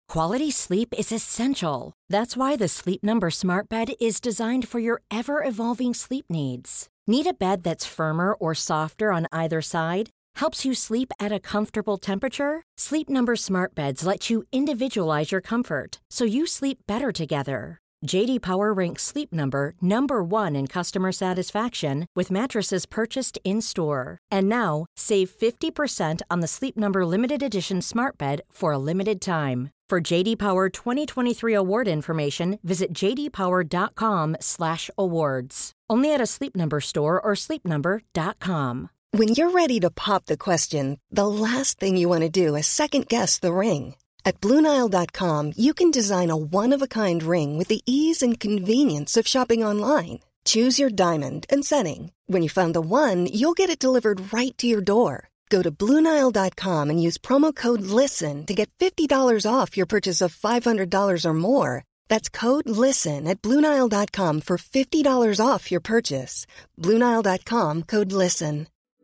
Quality sleep is essential. That's why the Sleep Number Smart Bed is designed for your ever-evolving sleep needs. Need a bed that's firmer or softer on either side? Helps you sleep at a comfortable temperature? Sleep Number Smart Beds let you individualize your comfort, so you sleep better together. J.D. Power ranks Sleep Number number 1 in customer satisfaction with mattresses purchased in-store. And now, save 50% on the Sleep Number Limited Edition Smart Bed for a limited time. For J.D. Power 2023 award information, visit jdpower.com/awards. Only at a Sleep Number store or sleepnumber.com. When you're ready to pop the question, the last thing you want to do is second-guess the ring. At BlueNile.com, you can design a one-of-a-kind ring with the ease and convenience of shopping online. Choose your diamond and setting. When you find the one, you'll get it delivered right to your door. Go to BlueNile.com and use promo code LISTEN to get $50 off your purchase of $500 or more. That's code LISTEN at BlueNile.com for $50 off your purchase. BlueNile.com, code LISTEN.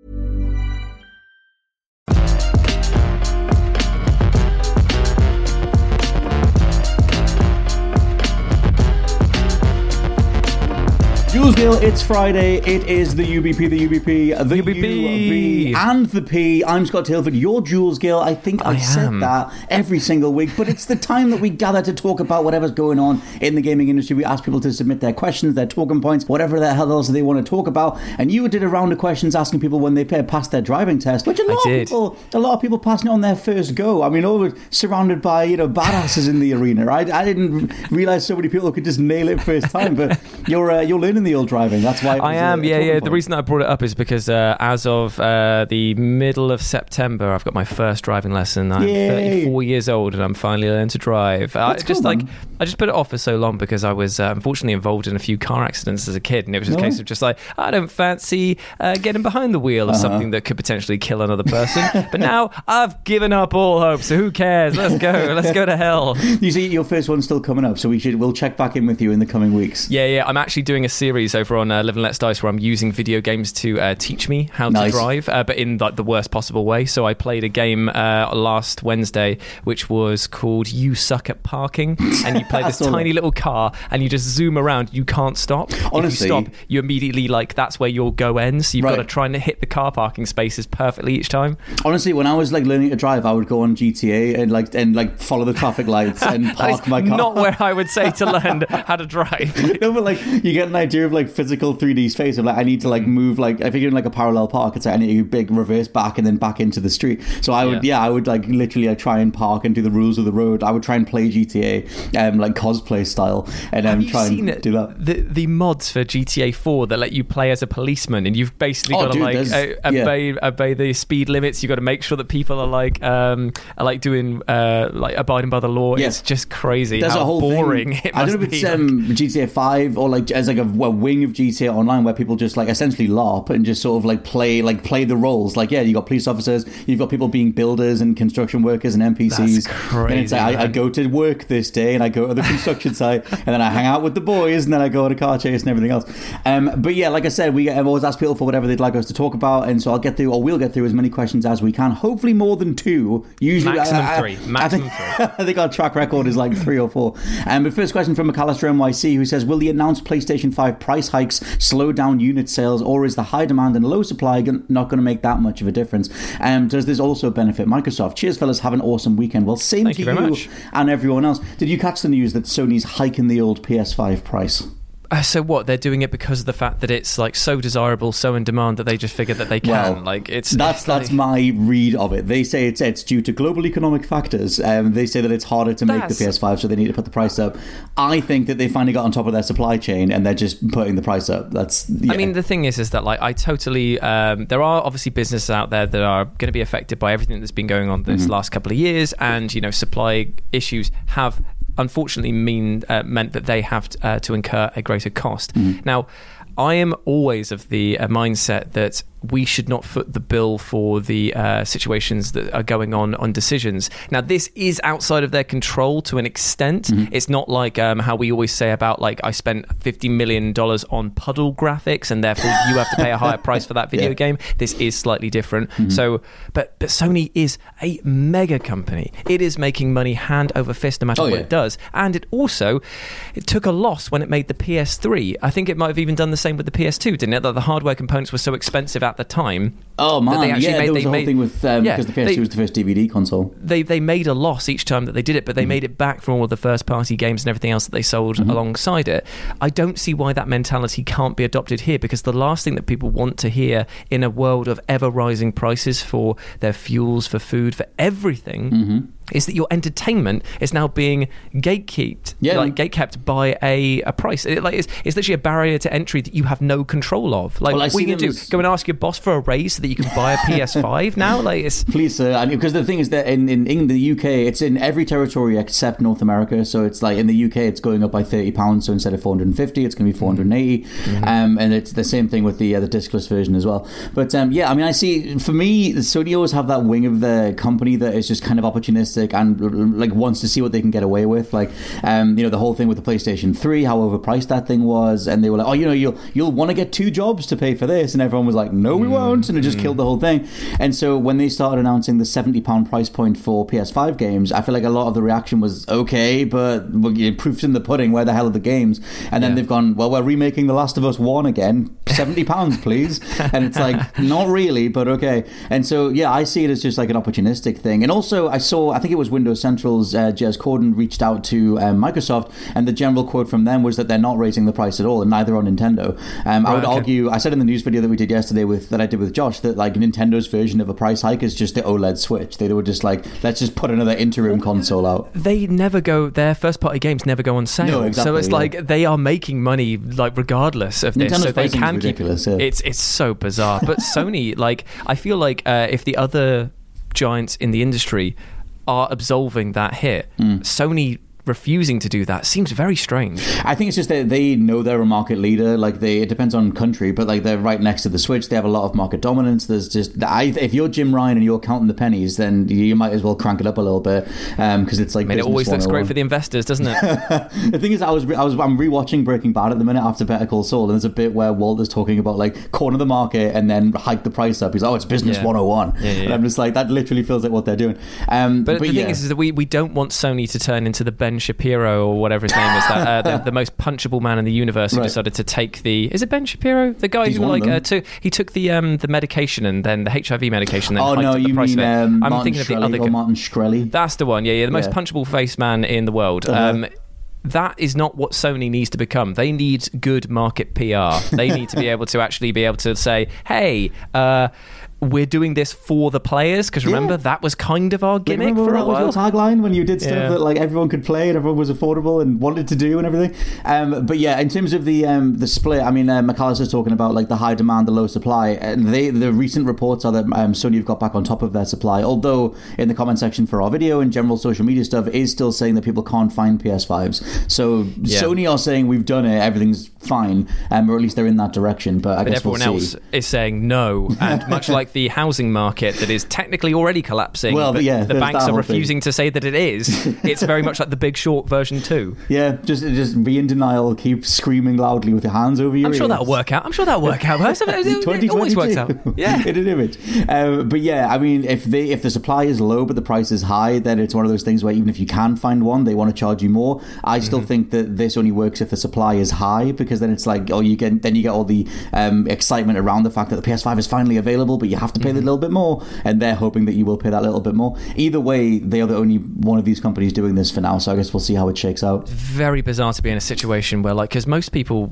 Jules Gill, it's Friday. It is the UBP, the UB, and the P. I'm Scott Tilford. You're Jules Gill. I think I've said that every single week, but it's the time that we gather to talk about whatever's going on in the gaming industry. We ask people to submit their questions, their talking points, whatever the hell else they want to talk about. And you did a round of questions asking people when they passed their driving test, which a lot of people passing it on their first go. I mean, all surrounded by badasses in the arena. I didn't realize so many people could just nail it first time, but you're learning the old driving. That's why I am. Yeah. The reason I brought it up is because as of the middle of September, I've got my first driving lesson. I'm 34 years old and I'm finally learning to drive. I just put it off for so long because I was unfortunately involved in a few car accidents as a kid, and it was just a case of just like, I don't fancy getting behind the wheel of something that could potentially kill another person. But now I've given up all hope, so who cares? Let's go to hell. You see, your first one's still coming up, so we'll check back in with you in the coming weeks. Yeah. I'm actually doing a series over on Live and Let's Dice where I'm using video games to teach me how to drive, but in like the worst possible way. So I played a game last Wednesday which was called You Suck at Parking, and you play this tiny little car and you just zoom around. You can't stop. Honestly, if you stop, you immediately that's where your go ends. So you've got to try and hit the car parking spaces perfectly each time. Honestly, when I was learning to drive, I would go on GTA and follow the traffic lights and park my car. Not where I would say to learn how to drive. No, but you get an idea of physical 3D space of I need to move if you're in a parallel park, it's I need to reverse back and then back into the street. So I would literally try and park and do the rules of the road. I would try and play GTA cosplay style and try and do that. The mods for GTA 4 that let you play as a policeman, and you've basically got to obey the speed limits. You've got to make sure that people are doing abiding by the law. Yes. It's just crazy. There's how a whole boring thing. It must I don't know if be. It's GTA 5 or as a wing of GTA Online where people just essentially LARP and just sort of play the roles. You got police officers, you've got people being builders and construction workers and NPCs. That's crazy. And it's I go to work this day and I go to the construction site and then I hang out with the boys and then I go on a car chase and everything else. But yeah, like I said, I've always asked people for whatever they'd like us to talk about, and so we'll get through as many questions as we can. Hopefully more than 2. Usually Maximum 3. I think our track record is 3 or 4. But first question from McAllister NYC, who says, will the announced PlayStation 5 price hikes slow down unit sales, or is the high demand and low supply not going to make that much of a difference? Does this also benefit Microsoft? Cheers, fellas. Have an awesome weekend. Well, same to you and everyone else. Did you catch the news that Sony's hiking the old PS5 price? So what? They're doing it because of the fact that it's so desirable, so in demand that they just figure that they can. That's my read of it. They say it's due to global economic factors. They say that it's harder to make the PS5, so they need to put the price up. I think that they finally got on top of their supply chain and they're just putting the price up. I mean, the thing is that I totally. There are obviously businesses out there that are going to be affected by everything that's been going on this last couple of years, and supply issues have unfortunately meant that they have to incur a greater cost. Now, I am always of the mindset that we should not foot the bill for the situations that are going on decisions. Now, this is outside of their control to an extent. It's not like how we always say about, like, I spent $50 million on puddle graphics and therefore you have to pay a higher price for that video game. This is slightly different. So, but Sony is a mega company. It is making money hand over fist no matter what it does. And it took a loss when it made the PS3. I think it might have even done the same with the PS2, didn't it? That the hardware components were so expensive at the time. Oh man, there was a whole thing with because the PS2 was the first DVD console. They made a loss each time that they did it, but they made it back from all of the first party games and everything else that they sold alongside it. I don't see why that mentality can't be adopted here, because the last thing that people want to hear in a world of ever rising prices for their fuels, for food, for everything, is that your entertainment is now being gatekept by a price. It's literally a barrier to entry that you have no control of. Like, what are you going to do? Go and ask your boss for a raise so that you can buy a PS5 now? Please, sir. Because the thing is that in the UK, it's in every territory except North America. So it's like in the UK, it's going up by £30. So instead of 450, it's going to be 480. And it's the same thing with the discless version as well. But I see, for me, Sony always have that wing of the company that is just kind of opportunistic and like wants to see what they can get away with. Like, the whole thing with the PlayStation 3, how overpriced that thing was, and they were like, you'll want to get 2 jobs to pay for this, and everyone was like, no, we won't, and it just killed the whole thing. And so when they started announcing the £70 price point for PS5 games, I feel like a lot of the reaction was okay, but proof's in the pudding. Where the hell are the games? And then they've gone, well, we're remaking The Last of Us 1 again, £70, please. And it's like, not really, but okay. And so I see it as just like an opportunistic thing. And also I think it was Windows Central's Jez Corden reached out to Microsoft, and the general quote from them was that they're not raising the price at all, and neither on Nintendo. I would argue, I said in the news video that we did yesterday that I did with Josh, that like Nintendo's version of a price hike is just the OLED Switch. They were just like, let's just put another interim console out. Their first party games never go on sale. No, exactly, so it's like they are making money like regardless of this. Nintendo's so they can keep ridiculous. It's so bizarre. But Sony, like, I feel like if the other giants in the industry are absolving that hit, Sony refusing to do that seems very strange. I think it's just that they know they're a market leader. Like, it depends on country, but like they're right next to the Switch. They have a lot of market dominance. There's just if you're Jim Ryan and you're counting the pennies, then you might as well crank it up a little bit, because it's like, it always looks great for the investors, doesn't it? The thing is, I'm rewatching Breaking Bad at the minute after Better Call Saul, and there's a bit where Walter's talking about like corner the market and then hike the price up. He's like, it's business 101. And I'm just like, that literally feels like what they're doing. But the thing is that we don't want Sony to turn into the Ben Shapiro or whatever his name is, that the most punchable man in the universe who decided to take is it Ben Shapiro, the guy who he took the medication and then the HIV medication, then hiked up the price of it. I'm thinking of the other guy, Martin Shkreli. That's the one. The most punchable face man in the world. That is not what Sony needs to become. They need good market PR. They need to be able to actually be able to say, hey, we're doing this for the players, because remember that was kind of our gimmick for a while. Was your tagline when you did stuff that like everyone could play and everyone was affordable and wanted to do and everything. But in terms of the split, I mean, McAllister's talking about like the high demand, the low supply. The recent reports are that Sony have got back on top of their supply, although in the comment section for our video and general social media stuff is still saying that people can't find PS5s. So Sony are saying we've done it, everything's fine, or at least they're in that direction. But I guess everyone else is saying no, and much like the housing market that is technically already collapsing, but the banks are refusing to say that it is. It's very much like The Big Short version 2. Yeah, just be in denial, keep screaming loudly with your hands over your ears. I'm sure that'll work out. It always works out. Yeah, in an image. But I mean, if the supply is low but the price is high, then it's one of those things where even if you can find one, they want to charge you more. I still think that this only works if the supply is high, because then it's like, you get all the excitement around the fact that the PS5 is finally available, but you have to pay a little bit more, and they're hoping that you will pay that little bit more. Either way, they are the only one of these companies doing this for now, so I guess we'll see how it shakes out. Very bizarre to be in a situation where, like, because most people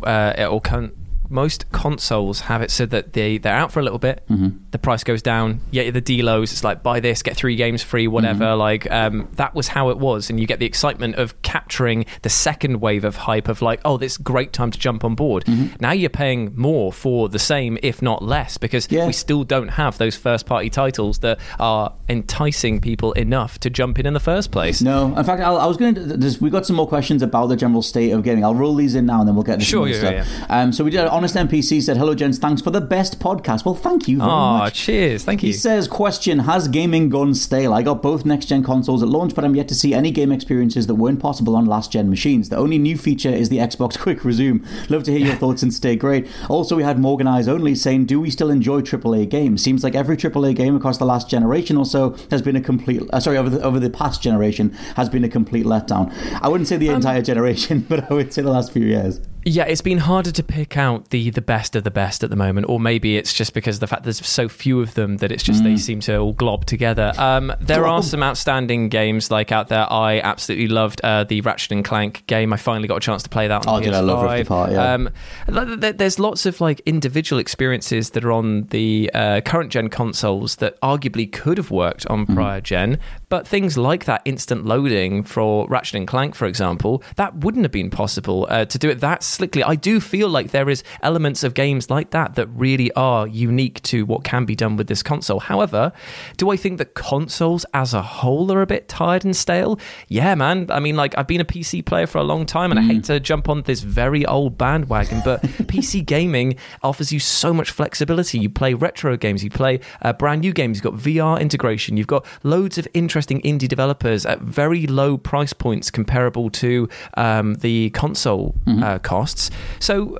most consoles have it so that they're out for a little bit, the price goes down, the delos, it's like, buy this, get 3 games free, whatever. Like, that was how it was, and you get the excitement of capturing the second wave of hype of like, oh, this great time to jump on board. Now you're paying more for the same, if not less, because we still don't have those first party titles that are enticing people enough to jump in the first place. No, in fact, I was going to we got some more questions about the general state of gaming. I'll roll these in now and then we'll get into some stuff. So we did Honest NPC said, hello, gents. Thanks for the best podcast. Well, thank you very much. Cheers. Thank you. He says, question, has gaming gone stale? I got both next-gen consoles at launch, but I'm yet to see any game experiences that weren't possible on last-gen machines. The only new feature is the Xbox Quick Resume. Love to hear your thoughts and stay great. Also, we had Morgan Eyes Only saying, do we still enjoy AAA games? Seems like every AAA game across the last generation or so has been a complete... over the past generation has been a complete letdown. I wouldn't say the entire generation, but I would say the last few years. Yeah, it's been harder to pick out the best of the best at the moment, or maybe it's just because of the fact there's so few of them that it's just they seem to all glob together. There are some outstanding games like out there. I absolutely loved the Ratchet and Clank game. I finally got a chance to play that on PS5. I love Rift Apart, yeah. There's lots of like individual experiences that are on the current gen consoles that arguably could have worked on prior gen, but things like that instant loading for Ratchet and Clank, for example, that wouldn't have been possible to do it that slickly. I do feel like there is elements of games like that really are unique to what can be done with this console. However, do I think that consoles as a whole are a bit tired and stale? Yeah, man. I mean, like, I've been a PC player for a long time, and I hate to jump on this very old bandwagon, but PC gaming offers you so much flexibility. You play retro games, you play brand new games, you've got VR integration, you've got loads of interesting indie developers at very low price points comparable to the console costs. So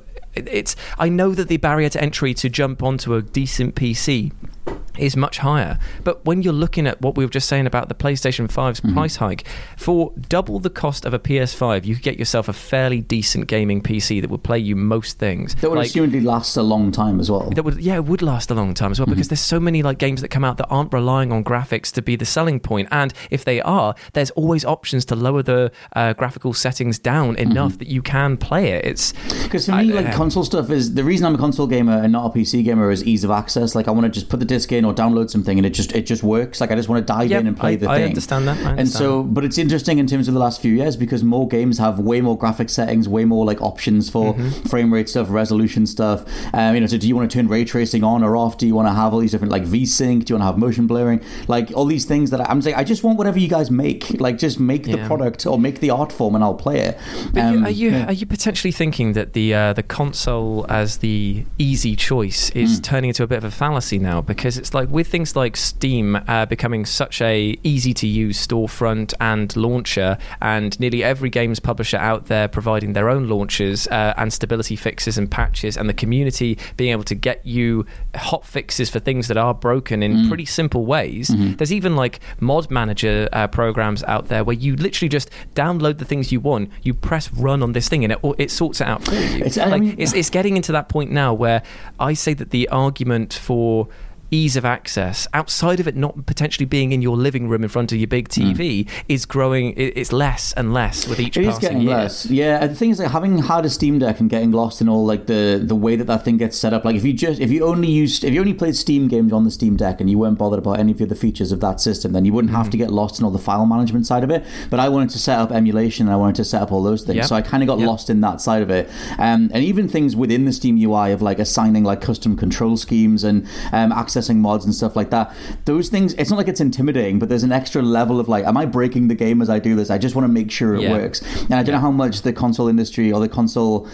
I know that the barrier to entry to jump onto a decent PC is much higher, but when you're looking at what we were just saying about the PlayStation 5's price hike, for double the cost of a PS5 you could get yourself a fairly decent gaming PC that would play you most things. That would assumedly last a long time as well. It would last a long time as well, because there's so many like games that come out that aren't relying on graphics to be the selling point, and if they are, there's always options to lower the graphical settings down enough that you can play it. It's because for me, console stuff is the reason I'm a console gamer and not a PC gamer is ease of access. Like, I want to just put the disc in or download something and it just works. Like, I just want to dive in and play the thing. I understand that. And so, but it's interesting in terms of the last few years because more games have way more graphic settings, way more like options for frame rate stuff, resolution stuff. So do you want to turn ray tracing on or off? Do you want to have all these different like VSync? Do you want to have motion blurring? Like all these things that I'm saying, I just want whatever you guys make. Like, just make the product or make the art form and I'll play it. But are you potentially thinking that the console as the easy choice is turning into a bit of a fallacy now? Because it's like with things like Steam becoming such a easy to use storefront and launcher, and nearly every games publisher out there providing their own launchers and stability fixes and patches, and the community being able to get you hot fixes for things that are broken in pretty simple ways. There's even like mod manager programs out there where you literally just download the things you want, you press run on this thing and it sorts it out for you. It's getting into that point now where I say that the argument for ease of access, outside of it not potentially being in your living room in front of your big TV, is growing. It's less and less with each passing year. It is getting less. Yeah, the thing is, like, having had a Steam Deck and getting lost in all like the way that thing gets set up. Like, if you only played Steam games on the Steam Deck and you weren't bothered about any of the other features of that system, then you wouldn't have to get lost in all the file management side of it. But I wanted to set up emulation and I wanted to set up all those things, so I kind of got lost in that side of it. And even things within the Steam UI of like assigning like custom control schemes and accessing mods and stuff like that, those things, it's not like it's intimidating, but there's an extra level of like, am I breaking the game as I do this? I just want to make sure it works. And I don't know how much the console industry or the console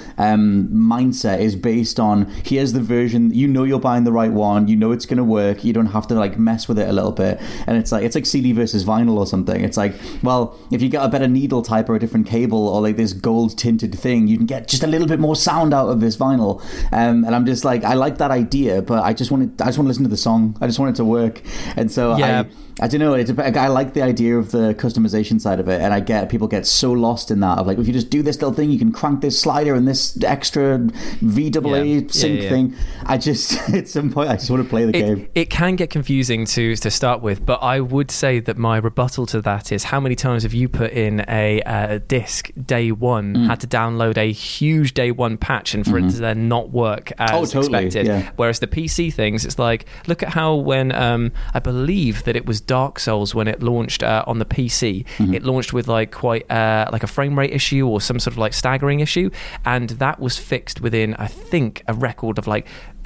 mindset is based on, here's the version, you're buying the right one, it's going to work, you don't have to like mess with it a little bit. And it's like CD versus vinyl or something. It's like, well, if you get a better needle type or a different cable or like this gold tinted thing, you can get just a little bit more sound out of this vinyl. And I'm just like, I like that idea, but I just want to listen to the song. I just want it to work. And so I don't know, I like the idea of the customization side of it, and I get people get so lost in that of like, if you just do this little thing, you can crank this slider and this extra VAA sync thing. I just at some point I just want to play the game. It can get confusing to start with, but I would say that my rebuttal to that is, how many times have you put in a disc day one, had to download a huge day one patch, and for it to then not work as expected? Whereas the PC things, it's like, look at how when I believe that it was Dark Souls, when it launched on the PC, it launched with like quite like a frame rate issue or some sort of like staggering issue, and that was fixed within, I think, a record of like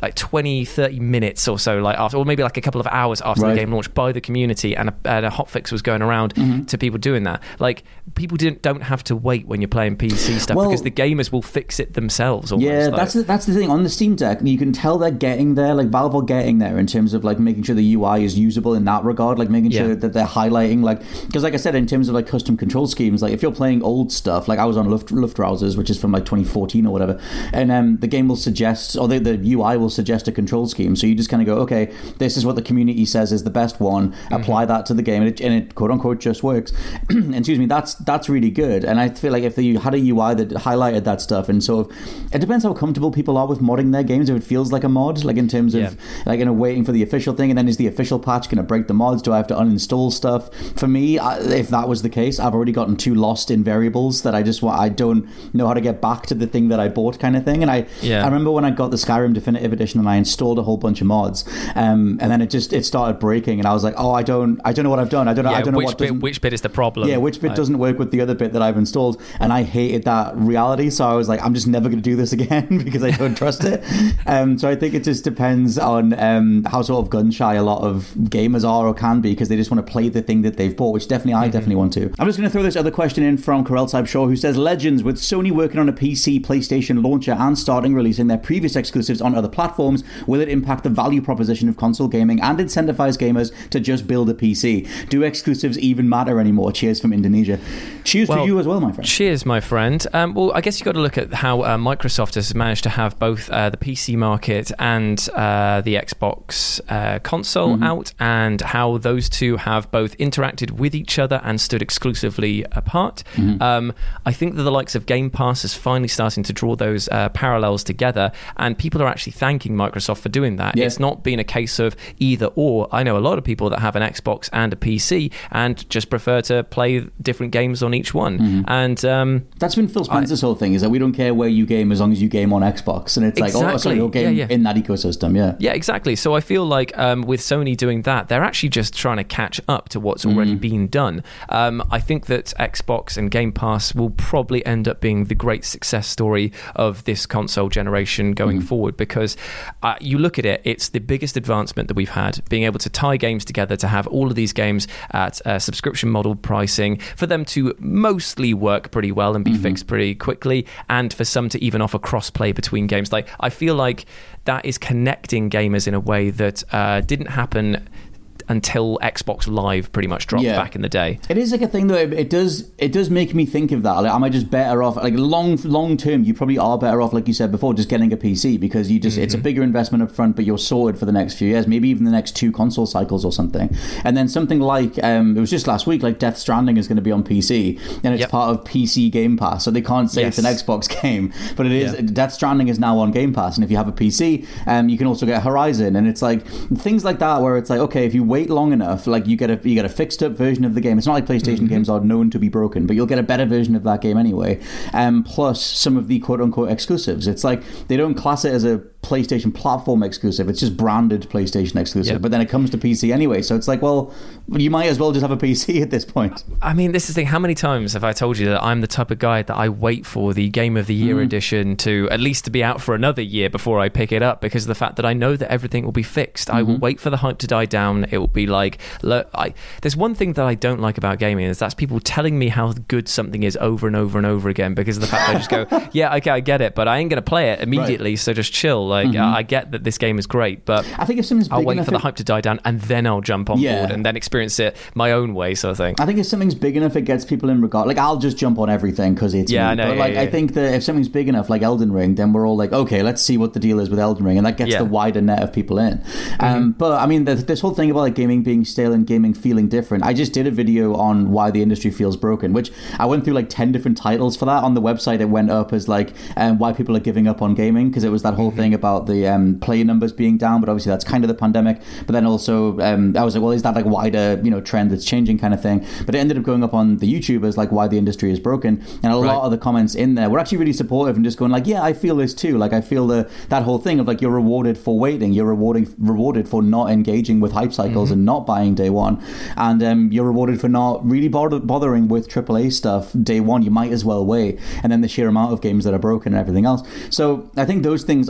like 20-30 minutes or so, like after, or maybe like a couple of hours after the game launched, by the community, and a hotfix was going around to people doing that. Like, people don't have to wait when you're playing PC stuff, because the gamers will fix it themselves almost. Yeah, that's the thing. On the Steam Deck, you can tell they're getting there, like Valve are getting there in terms of like making sure the UI is usable in that regard, like making sure that they're highlighting, like, because like I said, in terms of like custom control schemes, like if you're playing old stuff, like I was on Luftrausers, which is from like 2014 or whatever, and the game will suggest, or the UI will suggest a control scheme, so you just kind of go, okay, this is what the community says is the best one, apply that to the game, and it quote unquote just works. Excuse me, that's really good. And I feel like if you had a UI that highlighted that stuff, and sort of, it depends how comfortable people are with modding their games, if it feels like a mod, like in terms of like, you know, waiting for the official thing, and then is the official patch going to break the mods? Do I have to uninstall stuff? For me, if that was the case, I've already gotten too lost in variables that I don't know how to get back to the thing that I bought, kind of thing. And I remember when I got the Skyrim Definitive Edition and I installed a whole bunch of mods, and then it started breaking, and I was like, oh, I don't know what I've done. I don't know which bit is the problem. Yeah, which bit doesn't work with the other bit that I've installed, and I hated that reality. So I was like, I'm just never going to do this again because I don't trust it. So I think it just depends on how sort of gun shy a lot of gamers are or can be, because they just want to play the thing that they've bought, which I definitely want to. I'm just going to throw this other question in from Corel Type Shaw, who says, Legends, with Sony working on a PC, PlayStation launcher and starting releasing their previous exclusives on other platforms, will it impact the value proposition of console gaming and incentivize gamers to just build a PC? Do exclusives even matter anymore? Cheers from Indonesia. Cheers to you as well, my friend. Cheers, my friend. Well, I guess you've got to look at how Microsoft has managed to have both the PC market and the Xbox console out, and how those two have both interacted with each other and stood exclusively apart. I think that the likes of Game Pass is finally starting to draw those parallels together, and people are actually thanking Microsoft for doing that. It's not been a case of either or. I know a lot of people that have an Xbox and a PC and just prefer to play different games on each one. And that's been Phil Spencer's whole thing, is that we don't care where you game as long as you game on Xbox, and it's like, oh, sorry, you'll game in that ecosystem. Yeah, exactly. So I feel like with Sony doing that, they're actually just trying to catch up to what's already been done. I think that Xbox and Game Pass will probably end up being the great success story of this console generation going forward, because you look at it, it's the biggest advancement that we've had, being able to tie games together, to have all of these games at subscription model pricing, for them to mostly work pretty well and be fixed pretty quickly, and for some to even offer cross-play between games. Like, I feel like that is connecting gamers in a way that didn't happen until Xbox Live pretty much dropped back in the day. It is like a thing though. It does make me think of that. Like, am I just better off, like long term? You probably are better off, like you said before, just getting a PC, because you just it's a bigger investment up front, but you're sorted for the next few years, maybe even the next 2 console cycles or something. And then something like it was just last week, like Death Stranding is going to be on PC, and it's part of PC Game Pass, so they can't say it's an Xbox game, but it is. Death Stranding is now on Game Pass, and if you have a PC, you can also get Horizon, and it's like things like that where it's like, okay, if you wait long enough, like you get a fixed up version of the game. It's not like PlayStation games are known to be broken, but you'll get a better version of that game anyway. Plus some of the quote unquote exclusives. It's like they don't class it as a PlayStation platform exclusive. It's just branded PlayStation exclusive, but then it comes to PC anyway. So it's like, well, you might as well just have a PC at this point. I mean, this is the thing. How many times have I told you that I'm the type of guy that I wait for the Game of the Year edition to at least to be out for another year before I pick it up, because of the fact that I know that everything will be fixed. I will wait for the hype to die down. It will be like, look, there's one thing that I don't like about gaming, is that's people telling me how good something is over and over and over again, because of the fact that I just go, yeah, okay, I get it, but I ain't going to play it immediately, so just chill. Like, I get that this game is great, but I think if something's big I'll wait enough, for the hype to die down, and then I'll jump on board and then experience it my own way, sort of thing. I think if something's big enough, it gets people in regard. Like, I'll just jump on everything because it's me. I know. But I think that if something's big enough, like Elden Ring, then we're all like, okay, let's see what the deal is with Elden Ring, and that gets the wider net of people in. But I mean, this whole thing about like gaming being stale and gaming feeling different. I just did a video on why the industry feels broken, which I went through like 10 different titles for that. On the website, it went up as like why people are giving up on gaming, because it was that whole thing about the play numbers being down, but obviously that's kind of the pandemic. But then also I was like, well, is that like wider trend that's changing kind of thing? But it ended up going up on the YouTube as like why the industry is broken, and a lot of the comments in there were actually really supportive and just going like, yeah, I feel this too. Like, I feel that whole thing of like, you're rewarded for waiting, you're rewarded for not engaging with hype cycles and not buying day one, and you're rewarded for not really bothering with AAA stuff day one. You might as well wait. And then the sheer amount of games that are broken and everything else. So I think those things are interesting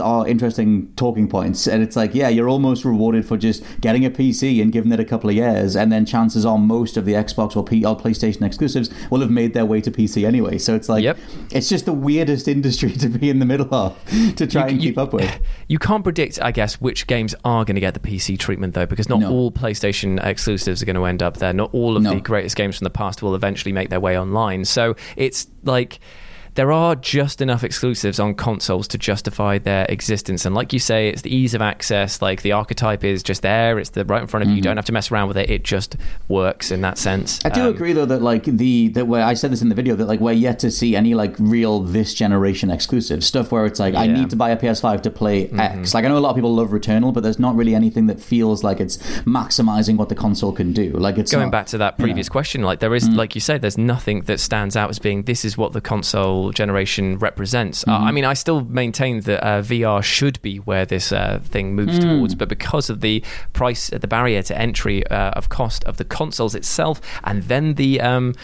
interesting talking points. And it's like, yeah, you're almost rewarded for just getting a PC and giving it a couple of years, and then chances are most of the Xbox or PlayStation exclusives will have made their way to PC anyway. So it's like, it's just the weirdest industry to be in the middle of to try and keep up with. You can't predict, I guess, which games are going to get the PC treatment, though, because not all PlayStation exclusives are going to end up there. Not all of the greatest games from the past will eventually make their way online. So it's like, there are just enough exclusives on consoles to justify their existence. And like you say, it's the ease of access. Like, the archetype is just there. It's right in front of you. You don't have to mess around with it. It just works in that sense. I do agree, though, that like that where I said this in the video, that like we're yet to see any like real this generation exclusive stuff where it's like, I need to buy a PS5 to play X. Like, I know a lot of people love Returnal, but there's not really anything that feels like it's maximizing what the console can do. Like, it's going back to that previous question. Like, there is, like you say, there's nothing that stands out as being, this is what the console generation represents. I mean, I still maintain that VR should be where this thing moves towards, but because of the price, the barrier to entry of cost of the consoles itself, and then the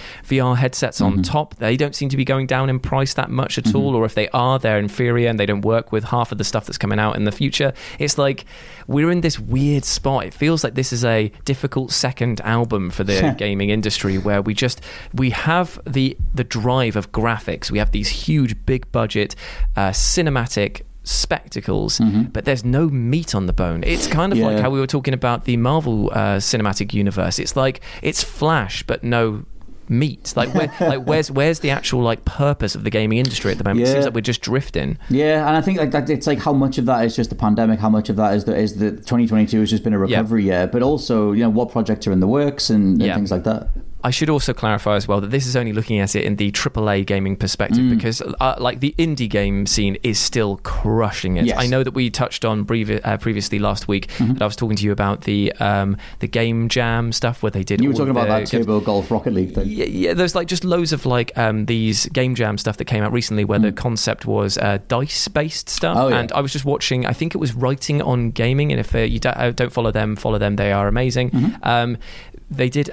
VR headsets on top, they don't seem to be going down in price that much at all, or if they are, they're inferior and they don't work with half of the stuff that's coming out in the future. It's like we're in this weird spot. It feels like this is a difficult second album for the gaming industry, where we have the drive of graphics. We have these huge, big budget, cinematic spectacles, but there's no meat on the bone. It's kind of like how we were talking about the Marvel cinematic universe. It's like, it's flash, but no meat. Like, where's the actual like purpose of the gaming industry at the moment? It seems like we're just drifting. Yeah, and I think like that, it's like how much of that is just the pandemic, how much of that is that 2022 has just been a recovery year, but also, you know, what projects are in the works and things like that. I should also clarify as well that this is only looking at it in the AAA gaming perspective, because like the indie game scene is still crushing it. Yes. I know that we touched on previously last week that I was talking to you about the Game Jam stuff where they did. You were talking about that Turbo Golf Rocket League thing. Yeah, there's like just loads of like these Game Jam stuff that came out recently where the concept was dice-based stuff. And I was just watching, I think it was Writing on Gaming, and if you don't follow them, they are amazing. They did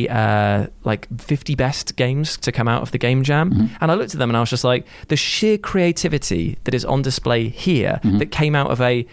a like 50 best games to come out of the Game Jam, and I looked at them and I was just like, the sheer creativity that is on display here that came out of a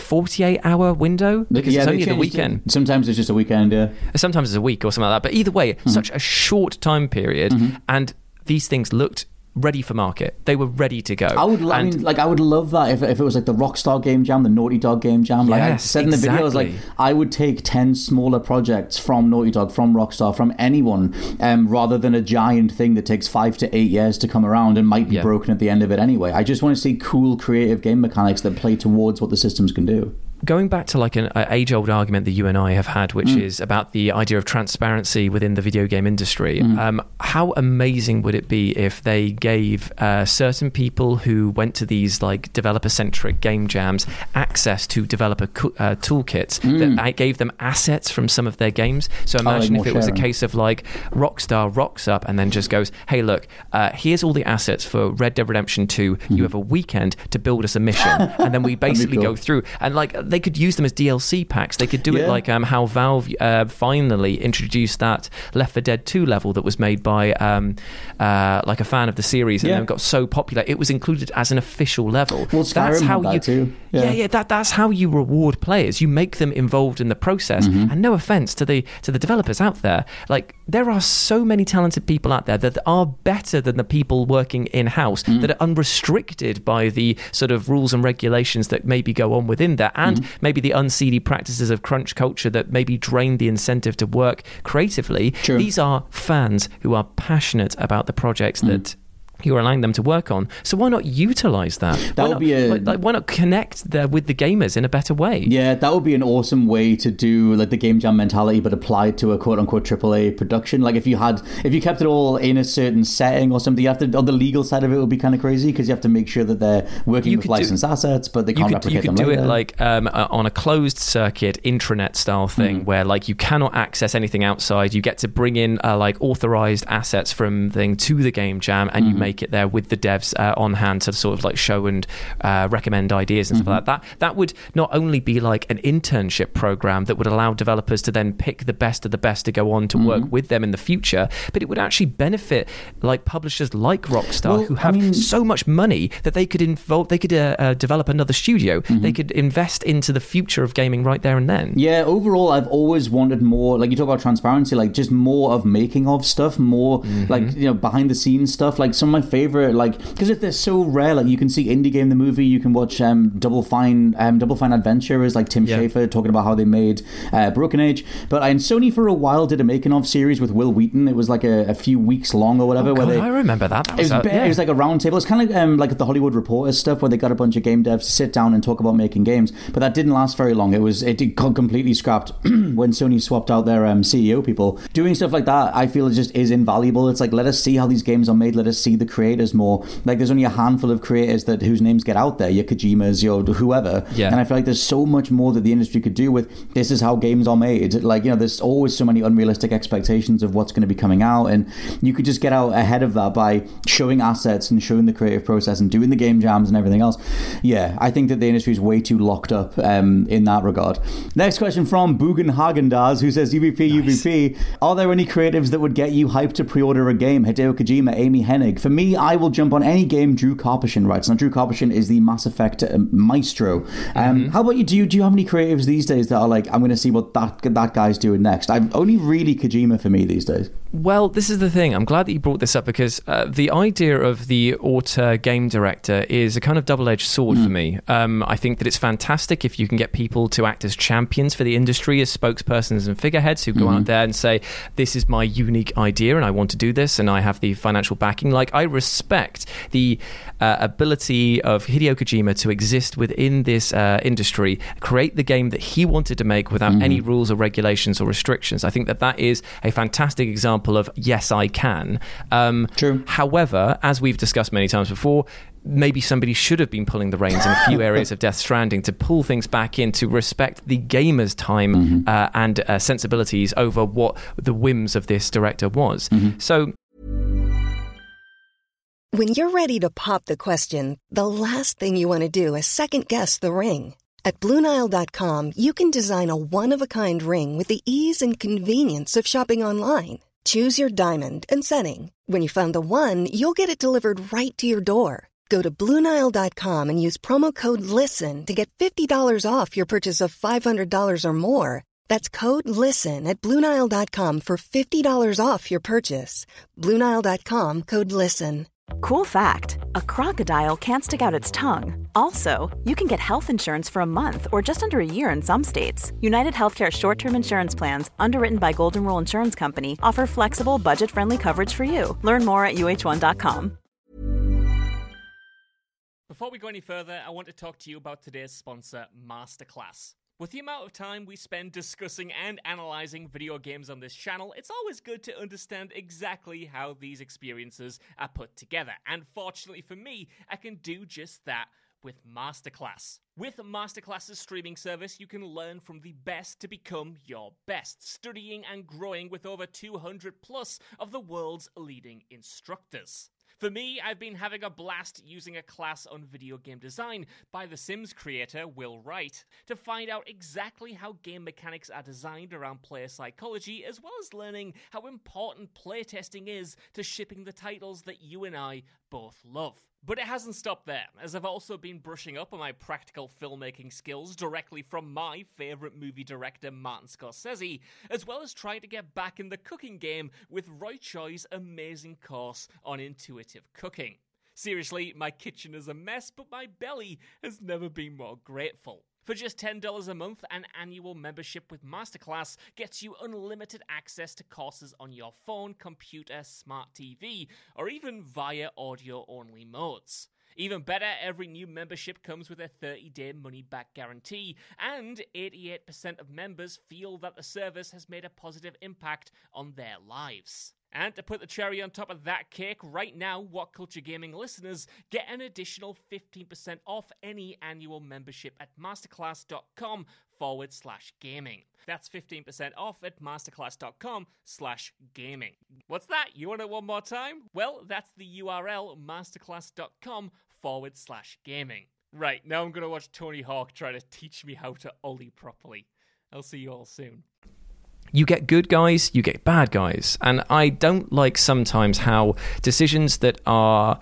48-hour window, because it's only the weekend. Sometimes it's just a weekend, sometimes it's a week or something like that, but either way, such a short time period, and these things looked ready for market. They were ready to go. I would love that if it was like the Rockstar Game Jam, the Naughty Dog Game Jam. Like I said in the video, I was like, I would take 10 smaller projects from Naughty Dog, from Rockstar, from anyone, rather than a giant thing that takes 5 to 8 years to come around and might be broken at the end of it anyway. I just want to see cool, creative game mechanics that play towards what the systems can do. Going back to like an age-old argument that you and I have had, which is about the idea of transparency within the video game industry, how amazing would it be if they gave certain people who went to these like developer-centric game jams access to developer toolkits that gave them assets from some of their games? So imagine if it was a case of like Rockstar rocks up and then just goes, hey, look, here's all the assets for Red Dead Redemption 2. You have a weekend to build us a mission. And then we basically go through, and like they could use them as DLC packs. They could do it like how Valve finally introduced that Left 4 Dead 2 level that was made by like a fan of the series, and then got so popular it was included as an official level. Well, that's how you too. That's how you reward players. You make them involved in the process. And no offense to the developers out there, like there are so many talented people out there that are better than the people working in-house, that are unrestricted by the sort of rules and regulations that maybe go on within there, and maybe the unseedy practices of crunch culture that maybe drain the incentive to work creatively. These are fans who are passionate about the projects that you're allowing them to work on. So why not utilize that? Why not connect with the gamers in a better way? Yeah, that would be an awesome way to do like the Game Jam mentality, but applied to a quote unquote AAA production. Like if you kept it all in a certain setting or something, you have to, on the legal side of it would be kind of crazy, because you have to make sure that they're working with licensed assets, but they can't replicate them. You could do it like on a closed circuit intranet style thing, where like you cannot access anything outside. You get to bring in like authorized assets from thing to the Game Jam, and you make make it there with the devs on hand to sort of like show and recommend ideas and stuff like that. That would not only be like an internship program that would allow developers to then pick the best of the best to go on to work with them in the future, but it would actually benefit like publishers like Rockstar, who have so much money that they could develop another studio. They could invest into the future of gaming right there and then. Yeah, overall, I've always wanted more, like you talk about transparency, like just more of making of stuff, more like, you know, behind the scenes stuff. Like some of my favorite, like, because they're so rare, like you can see Indie Game the movie, you can watch Double Fine Adventure is like Tim Schafer talking about how they made Broken Age. But Sony for a while did a making of series with Will Wheaton. It was like a few weeks long or whatever. I remember that. It was like a round table. It's kind of like the Hollywood Reporter stuff where they got a bunch of game devs to sit down and talk about making games. But that didn't last very long. It got completely scrapped when Sony swapped out their CEO people. Doing stuff like that, I feel, just is invaluable. It's like, let us see how these games are made. Let us see the creators more. Like, there's only a handful of creators whose names get out there. Your Kojimas, your whoever. Yeah. And I feel like there's so much more that the industry could do with this is how games are made. Like, you know, there's always so many unrealistic expectations of what's going to be coming out, and you could just get out ahead of that by showing assets and showing the creative process and doing the game jams and everything else. Yeah, I think that the industry is way too locked up in that regard. Next question from Bugan Hagendaz, who says, UBP, are there any creatives that would get you hyped to pre-order a game? Hideo Kojima, Amy Hennig. For me, I will jump on any game Drew Karpyshyn writes. Now, Drew Karpyshyn is the Mass Effect maestro. How about you? Do you have any creatives these days that are like, I'm going to see what that guy's doing next? I've only really Kojima for me these days. Well, this is the thing. I'm glad that you brought this up because the idea of the auteur game director is a kind of double-edged sword for me. I think that it's fantastic if you can get people to act as champions for the industry, as spokespersons and figureheads who go out there and say, this is my unique idea and I want to do this and I have the financial backing. Like, I respect the ability of Hideo Kojima to exist within this industry, create the game that he wanted to make without any rules or regulations or restrictions. I think that is a fantastic example of yes, I can. True. However, as we've discussed many times before, maybe somebody should have been pulling the reins in a few areas of Death Stranding to pull things back in, to respect the gamer's time and sensibilities over what the whims of this director was. So, when you're ready to pop the question, the last thing you want to do is second-guess the ring. At BlueNile.com, you can design a one-of-a-kind ring with the ease and convenience of shopping online. Choose your diamond and setting. When you find the one, you'll get it delivered right to your door. Go to BlueNile.com and use promo code LISTEN to get $50 off your purchase of $500 or more. That's code LISTEN at BlueNile.com for $50 off your purchase. BlueNile.com, code LISTEN. Cool fact, a crocodile can't stick out its tongue. Also, you can get health insurance for a month or just under a year in some states. United Healthcare short-term insurance plans, underwritten by Golden Rule Insurance Company, offer flexible, budget-friendly coverage for you. Learn more at UH1.com. Before we go any further, I want to talk to you about today's sponsor, Masterclass. With the amount of time we spend discussing and analysing video games on this channel, it's always good to understand exactly how these experiences are put together. And fortunately for me, I can do just that with Masterclass. With Masterclass's streaming service, you can learn from the best to become your best, studying and growing with over 200 plus of the world's leading instructors. For me, I've been having a blast using a class on video game design by The Sims creator Will Wright to find out exactly how game mechanics are designed around player psychology, as well as learning how important playtesting is to shipping the titles that you and I both love. But it hasn't stopped there, as I've also been brushing up on my practical filmmaking skills directly from my favourite movie director Martin Scorsese, as well as trying to get back in the cooking game with Roy Choi's amazing course on intuitive cooking. Seriously, my kitchen is a mess, but my belly has never been more grateful. For just $10 a month, an annual membership with Masterclass gets you unlimited access to courses on your phone, computer, smart TV, or even via audio-only modes. Even better, every new membership comes with a 30-day money-back guarantee, and 88% of members feel that the service has made a positive impact on their lives. And to put the cherry on top of that cake, right now, What Culture Gaming listeners get an additional 15% off any annual membership at masterclass.com/gaming. That's 15% off at masterclass.com/gaming. What's that? You want it one more time? Well, that's the URL, masterclass.com/gaming. Right, now I'm going to watch Tony Hawk try to teach me how to ollie properly. I'll see you all soon. You get good guys, you get bad guys. And I don't like sometimes how decisions that are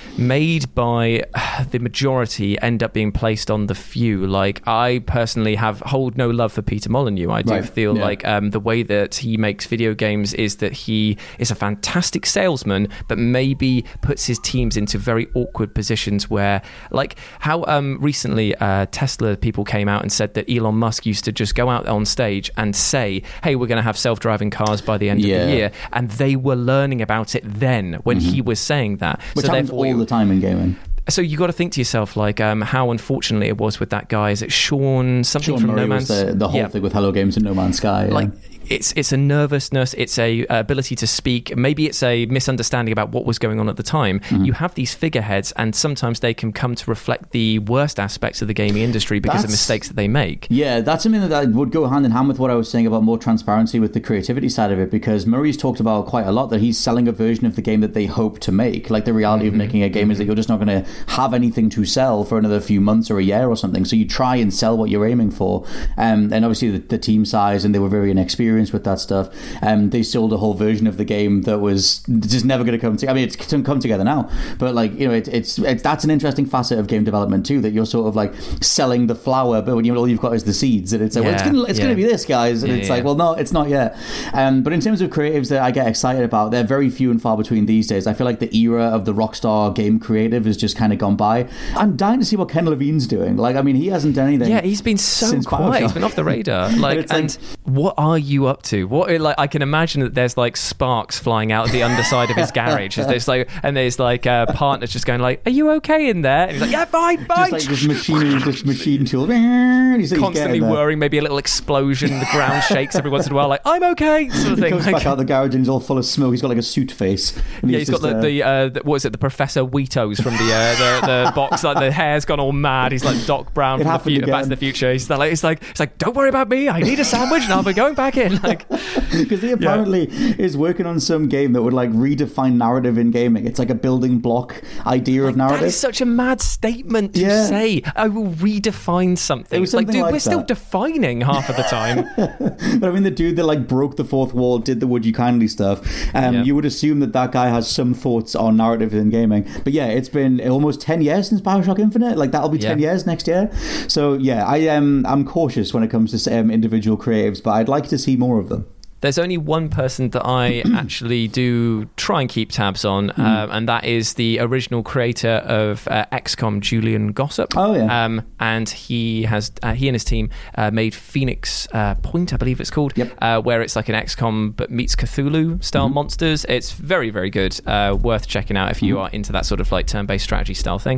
made by the majority end up being placed on the few. Like, I personally hold no love for Peter Molyneux. I do feel like the way that he makes video games is that he is a fantastic salesman, but maybe puts his teams into very awkward positions where, like how recently Tesla people came out and said that Elon Musk used to just go out on stage and say, hey, we're going to have self-driving cars by the end of the year, and they were learning about it then when he was saying that. Which happens all the time in gaming. So you got to think to yourself, like, how unfortunately it was with that guy. Is it Sean something from Murray No Man's? Was the whole thing with Hello Games and No Man's Sky. Like, it's a nervousness, it's a ability to speak. Maybe it's a misunderstanding about what was going on at the time. You have these figureheads, and sometimes they can come to reflect the worst aspects of the gaming industry because of mistakes that they make. Yeah, that's something that would go hand in hand with what I was saying about more transparency with the creativity side of it, because Murray's talked about quite a lot that he's selling a version of the game that they hope to make. Like, the reality of making a game is that you're just not going to have anything to sell for another few months or a year or something, so you try and sell what you're aiming for. And obviously the team size, and they were very inexperienced with that stuff. They sold a whole version of the game that was just never going to come together. I mean, it's come together now, but like, you know, it's that's an interesting facet of game development too, that you're sort of like selling the flower, but when all you've got is the seeds, and it's like, well, it's going to be this, guys, and it's like, well, no, it's not yet. But in terms of creatives that I get excited about, they're very few and far between these days. I feel like the era of the Rockstar game creative has just kind of gone by. I'm dying to see what Ken Levine's doing. Like, I mean, he hasn't done anything. Yeah, he's been so quiet. He's been off the radar. Like, and what are you up to? What, like, I can imagine that there's like sparks flying out of the underside of his garage. There's like partners just going like, "Are you okay in there?" And he's like, "Yeah, fine." Just like this machine tool. He's constantly whirring, maybe a little explosion. The ground shakes every once in a while. Like, "I'm okay," sort of thing. He comes back out the garage and he's all full of smoke. He's got like a suit face. Yeah, he's got the what is it? The Professor Wheatos from the box. Like, the hair's gone all mad. He's like Doc Brown from Back to the Future. He's like, "Don't worry about me. I need a sandwich and I'll be going back in." Like, because he apparently is working on some game that would like redefine narrative in gaming. It's like a building block idea of narrative. That is such a mad statement to say. I will redefine something. It was something dude, like we're still defining half of the time. But I mean, the dude that like broke the fourth wall, did the Would You Kindly stuff. You would assume that guy has some thoughts on narrative in gaming. But yeah, it's been almost 10 years since BioShock Infinite. Like, that'll be 10 years next year. So yeah, I'm cautious when it comes to individual creatives, but I'd like to see more of them. There's only one person that I actually do try and keep tabs on, and that is the original creator of XCOM, Julian Gossip. Oh, yeah. And he and his team made Phoenix Point, I believe it's called, where it's like an XCOM but meets Cthulhu style monsters. It's very, very good. Worth checking out if you are into that sort of like turn-based strategy style thing,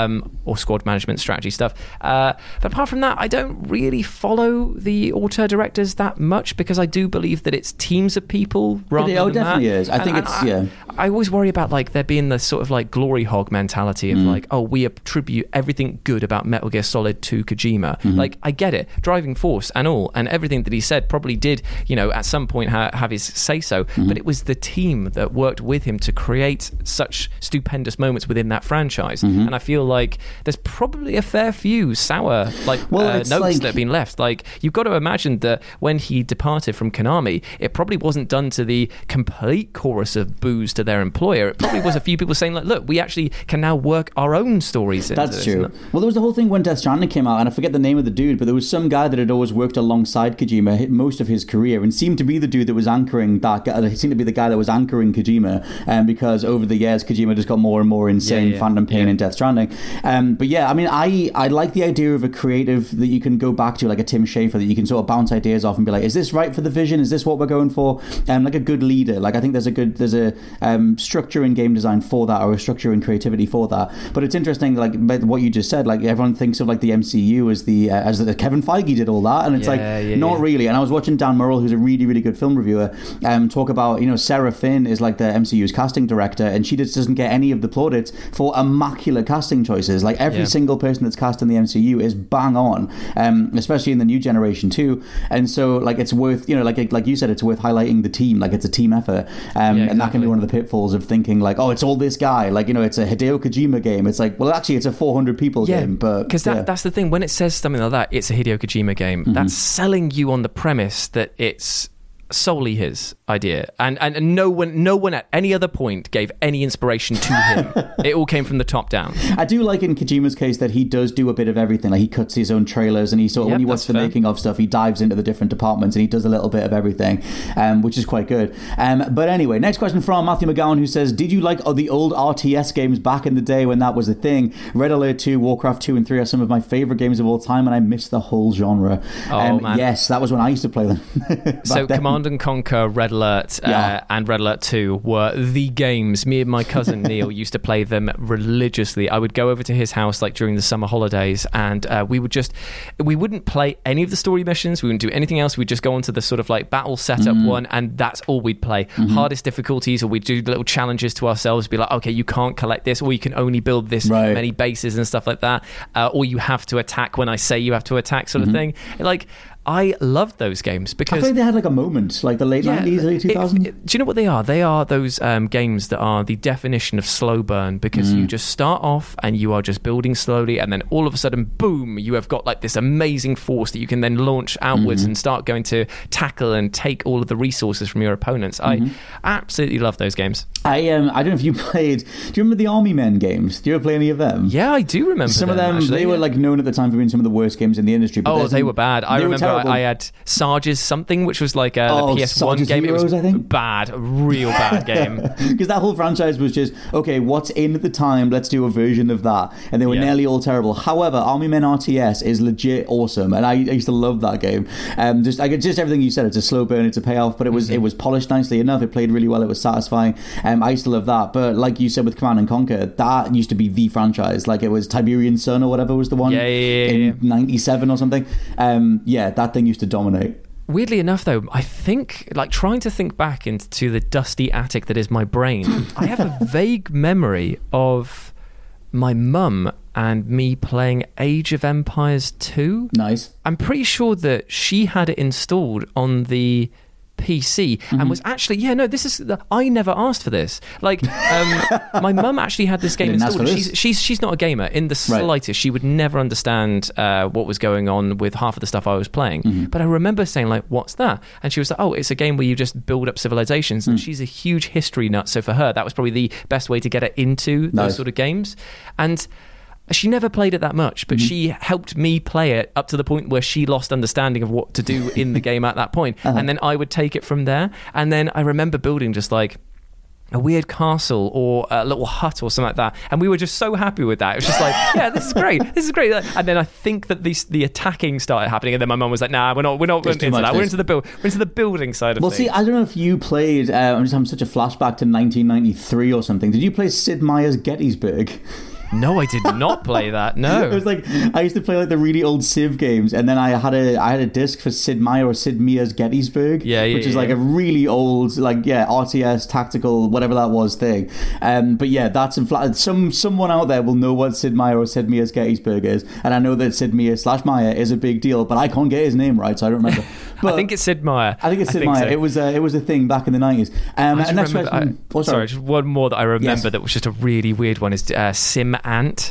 or squad management strategy stuff. But apart from that, I don't really follow the auteur directors that much, because I do believe that it's teams of people rather than definitely that. Is. I think I always worry about like there being the sort of like glory hog mentality of like, oh, we attribute everything good about Metal Gear Solid to Kojima. Like, I get it, driving force and all, and everything that he said probably did, you know, at some point have his say so. But it was the team that worked with him to create such stupendous moments within that franchise. And I feel like there's probably a fair few sour notes that have been left. Like, you've got to imagine that when he departed from Konami, it probably wasn't done to the complete chorus of boos to their employer. It probably was a few people saying like, look, we actually can now work our own stories into That's true. Well, there was the whole thing when Death Stranding came out, and I forget the name of the dude, but there was some guy that had always worked alongside Kojima most of his career, and seemed to be the dude that was anchoring that guy. He seemed to be the guy that was anchoring Kojima, because over the years Kojima just got more and more insane Phantom Pain and Death Stranding. But yeah, I mean, I like the idea of a creative that you can go back to, like a Tim Schafer, that you can sort of bounce ideas off and be like, is this right for the vision? Is this this what we're going for? Like a good leader. Like I think there's a structure in game design for that, or a structure in creativity for that. But it's interesting, like what you just said, like everyone thinks of like the MCU as the Kevin Feige did all that, and it's not really. And I was watching Dan Murrell, who's a really, really good film reviewer, talk about, Sarah Finn is like the MCU's casting director, and she just doesn't get any of the plaudits for immaculate casting choices. Like every single person that's cast in the MCU is bang on, especially in the new generation too. And so like it's worth, like you said, it's worth highlighting the team. Like it's a team effort, and that can be one of the pitfalls of thinking like, oh, it's all this guy. Like, it's a Hideo Kojima game. It's like, well, actually, it's a 400 people game. But because that's the thing. When it says something like that, it's a Hideo Kojima game. That's selling you on the premise that it's solely his idea, and no one at any other point gave any inspiration to him. It all came from the top down. I do like in Kojima's case that he does do a bit of everything. Like he cuts his own trailers, and he when you watch the making of stuff, he dives into the different departments and he does a little bit of everything, which is quite good. But anyway, next question from Matthew McGowan, who says, did you like the old RTS games back in the day when that was a thing? Red Alert 2, Warcraft 2 and 3 are some of my favourite games of all time, and I miss the whole genre. Man. Yes, that was when I used to play them. So Command and Conquer, Red Alert, and Red Alert 2 were the games. Me and my cousin Neil used to play them religiously. I would go over to his house like during the summer holidays, and we wouldn't play any of the story missions. We wouldn't do anything else. We'd just go onto the sort of like battle setup one, and that's all we'd play. Hardest difficulties, or we'd do little challenges to ourselves, be like, okay, you can't collect this, or you can only build this many bases and stuff like that, or you have to attack when I say you have to attack, sort of thing. Like, I loved those games because I think they had like a moment, like the late 90s, early 2000s. Do you know what they are? They are those games that are the definition of slow burn, because you just start off and you are just building slowly, and then all of a sudden, boom, you have got like this amazing force that you can then launch outwards and start going to tackle and take all of the resources from your opponents. I absolutely love those games. I don't know if you played. Do you remember the Army Men games? Do you ever play any of them? Yeah, I do remember. Some of them, actually, they were like known at the time for being some of the the worst games in the industry. But they were bad. I remember I had Sarge's something, which was like the PS1 game. Heroes, it was I think. Bad, real bad game. Because that whole franchise was just, okay, what's in at the time, let's do a version of that. And they were nearly all terrible. However, Army Men RTS is legit awesome, and I used to love that game. Just everything you said, it's a slow burn, it's a payoff, but it was polished nicely enough, it played really well, it was satisfying. I used to love that. But like you said with Command and Conquer, that used to be the franchise. Like it was Tiberian Sun or whatever was the one in 97 or something. That thing used to dominate. Weirdly enough, though, I think, like, trying to think back into the dusty attic that is my brain, I have a vague memory of my mum and me playing Age of Empires 2. Nice. I'm pretty sure that she had it installed on the PC and was actually I never asked for this. Like my mum actually had this game installed. She's not a gamer in the slightest. Right. She would never understand what was going on with half of the stuff I was playing. But I remember saying, like, what's that? And she was like, oh, it's a game where you just build up civilizations. And she's a huge history nut, so for her that was probably the best way to get her into those sort of games. And she never played it that much, but she helped me play it up to the point where she lost understanding of what to do in the game at that point. And then I would take it from there. And then I remember building just like a weird castle or a little hut or something like that. And we were just so happy with that. It was just like, yeah, this is great. This is great. And then I think that the attacking started happening. And then my mum was like, nah, we're not into that. We're into the building side of things. Well, see, I don't know if you played, I'm just having such a flashback to 1993 or something. Did you play Sid Meier's Gettysburg? No, I did not play that. No, it was like I used to play like the really old Civ games, and then I had a disc for Sid Meier or Sid Meier's Gettysburg, which is like a really old RTS tactical whatever that was thing. But yeah, that's someone out there will know what Sid Meier or Sid Meier's Gettysburg is, and I know that Sid Meier/Meyer is a big deal, but I can't get his name right, so I don't remember. But I think it's Sid Meier. I think it's Sid Meier. So. It was a thing back in the 90s. Sorry, just one more that I remember that was just a really weird one is Sim Ant.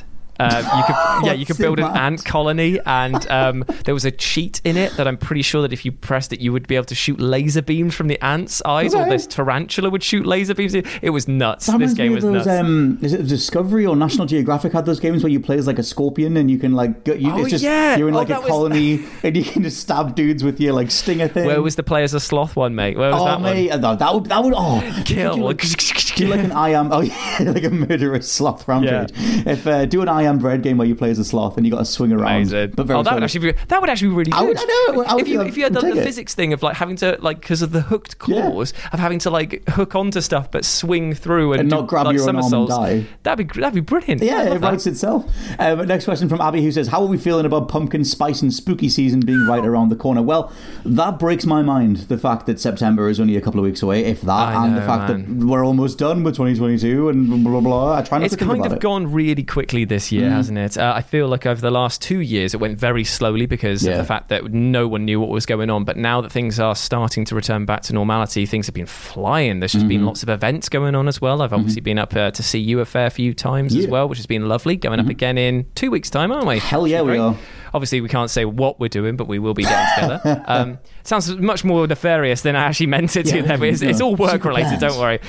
You could build an ant colony, and there was a cheat in it that I'm pretty sure that if you pressed it, you would be able to shoot laser beams from the ant's eyes, or this tarantula would shoot laser beams. It was nuts. This game was nuts. Is it Discovery or National Geographic had those games where you play as like a scorpion and you can like you're in like a colony and you can just stab dudes with your like stinger thing. Where was the play as a sloth one, mate? Where was that mate, one? That would kill. Do like an like a murderous sloth rampage. If do an I Am Bread game where you play as a sloth and you got to swing around. Amazing. But very that would actually be really good. I know. If you had the physics thing of like having to like because of the hooked claws of having to like hook onto stuff but swing through and not grab your own arm and die. That'd be brilliant. Yeah, it writes itself. Next question from Abby, who says, "How are we feeling about pumpkin spice and spooky season being right around the corner?" Well, that breaks my mind. The fact that September is only a couple of weeks away, if that, and the fact that we're almost done with 2022 and blah blah blah. I try not to think about it. It's kind of gone really quickly this year, hasn't it? I feel like over the last 2 years it went very slowly because of the fact that no one knew what was going on. But now that things are starting to return back to normality, things have been flying. There's just been lots of events going on as well. I've obviously been up to see you a fair few times as well, which has been lovely. Going up again in 2 weeks' time, aren't we? Hell yeah, we are. Obviously, we can't say what we're doing, but we will be getting together. Sounds much more nefarious than I actually meant it to there, but it's all work-related, don't worry.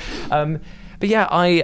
But yeah,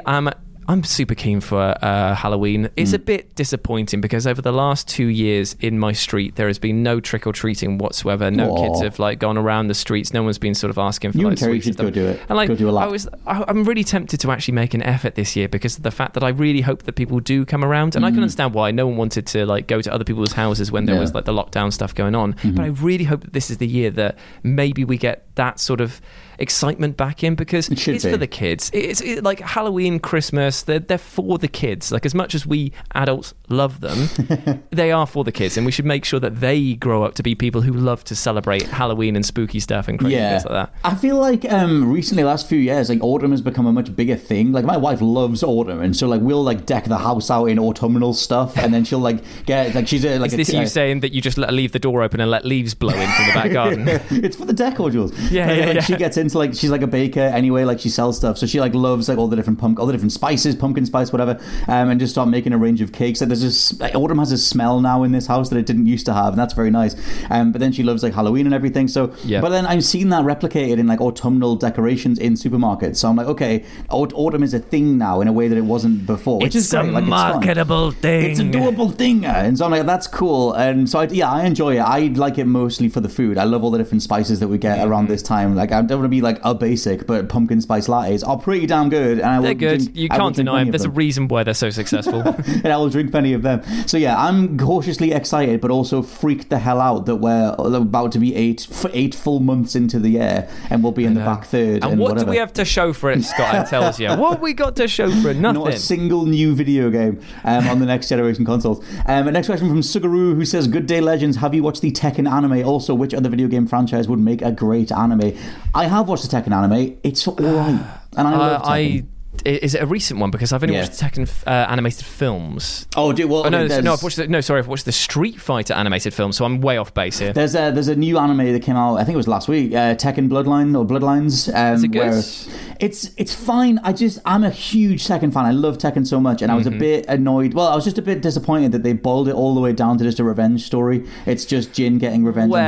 I'm super keen for Halloween. It's a bit disappointing because over the last 2 years in my street, there has been no trick-or-treating whatsoever. No kids have like gone around the streets. No one's been sort of asking for like sweets. Go do it. And like, go do a lap. I'm really tempted to actually make an effort this year because of the fact that I really hope that people do come around. And I can understand why no one wanted to like go to other people's houses when there was like the lockdown stuff going on. But I really hope that this is the year that maybe we get that sort of excitement back in because it's for the kids. It's like Halloween, Christmas, they're for the kids. Like as much as we adults love them, they are for the kids, and we should make sure that they grow up to be people who love to celebrate Halloween and spooky stuff and crazy things like that. I feel like recently, last few years, like autumn has become a much bigger thing. Like my wife loves autumn, and so like we'll like deck the house out in autumnal stuff, and then she'll like get like she's like. Is this you saying that you just leave the door open and let leaves blow in from the back garden? It's for the decor, Jules. Yeah. She gets into like she's like a baker anyway, like she sells stuff, so she like loves like all the different spices, pumpkin spice, whatever, and just start making a range of cakes. Like, there's this autumn has a smell now in this house that it didn't used to have, and that's very nice. But then she loves like Halloween and everything. So, but then I'm seeing that replicated in like autumnal decorations in supermarkets. So I'm like, okay, autumn is a thing now in a way that it wasn't before, which is great. Like, it's a marketable thing. It's a doable thing, and so I'm like, that's cool. And so I enjoy it. I like it mostly for the food. I love all the different spices that we get around this time. Like I don't want to be like a basic, but pumpkin spice lattes are pretty damn good. And they're good. You can't deny them. There's a reason why they're so successful. And I will drink plenty of them. So yeah, I'm cautiously excited, but also freaked the hell out that we're about to be 8 full months into the year, and we'll be in the back third. And what do we have to show for it, Scott? Tells you. What have we got to show for it? Nothing. Not a single new video game on the next generation consoles. Next question from Sugaru, who says, "Good day, legends. Have you watched the Tekken anime? Also, which other video game franchise would make a great anime?" I have watched the Tekken anime. It's all right, and I love Tekken. Is it a recent one? Because I've only watched the Tekken animated films. Oh, well, I've watched the Street Fighter animated film, so I'm way off base here. There's a new anime that came out, I think it was last week, Tekken Bloodline or Bloodlines. Is it good? It's fine. I'm a huge Tekken fan. I love Tekken so much, and I was a bit annoyed. Well, I was just a bit disappointed that they boiled it all the way down to just a revenge story. It's just Jin getting revenge on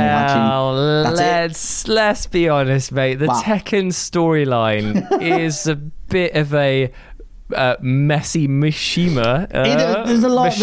Heihachi. Let's be honest, mate. The Tekken storyline is a bit of a messy Mishima. There's a lot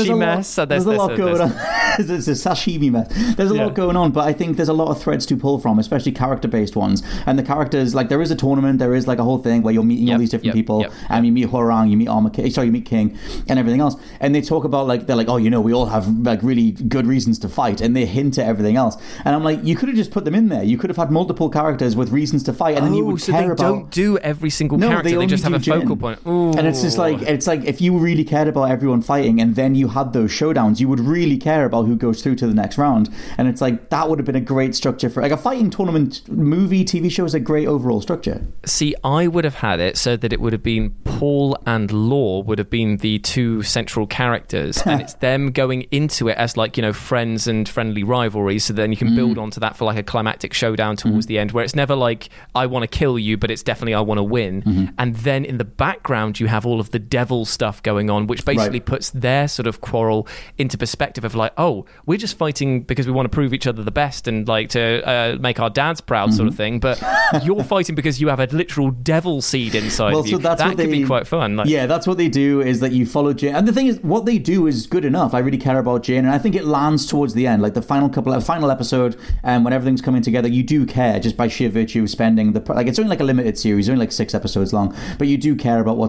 going on. It's a sashimi mess. There's a lot going on, but I think there's a lot of threads to pull from, especially character-based ones. And the characters, like there is a tournament, there is like a whole thing where you're meeting all these different people, and you meet Hwoarang, you meet King, and everything else. And they talk about like they're like, oh, we all have like really good reasons to fight, and they hint at everything else. And I'm like, you could have just put them in there. You could have had multiple characters with reasons to fight, and then you would care about. Don't do every single character. They just have a focal point. Ooh. And it's just like if you really cared about everyone fighting, and then you had those showdowns, you would really care about who goes through to the next round. And it's like that would have been a great structure for like a fighting tournament movie. TV show is a great overall structure. See, I would have had it so that it would have been Paul and Law would have been the two central characters, and it's them going into it as like friends and friendly rivalries. So then you can build onto that for like a climactic showdown towards the end, where it's never like I want to kill you, but it's definitely I want to win. And then in the background you have all of the devil stuff going on, which basically puts their sort of quarrel into perspective of like, oh, we're just fighting because we want to prove each other the best and like to make our dads proud sort of thing, but you're fighting because you have a literal devil seed inside of you. So that could be quite fun. That's what they do, is that you follow Jin, and the thing is what they do is good enough. I really care about Jin, and I think it lands towards the end, like the final episode, when everything's coming together, you do care just by sheer virtue of spending it's only like a limited series, only like 6 episodes long, but you do care about what's going down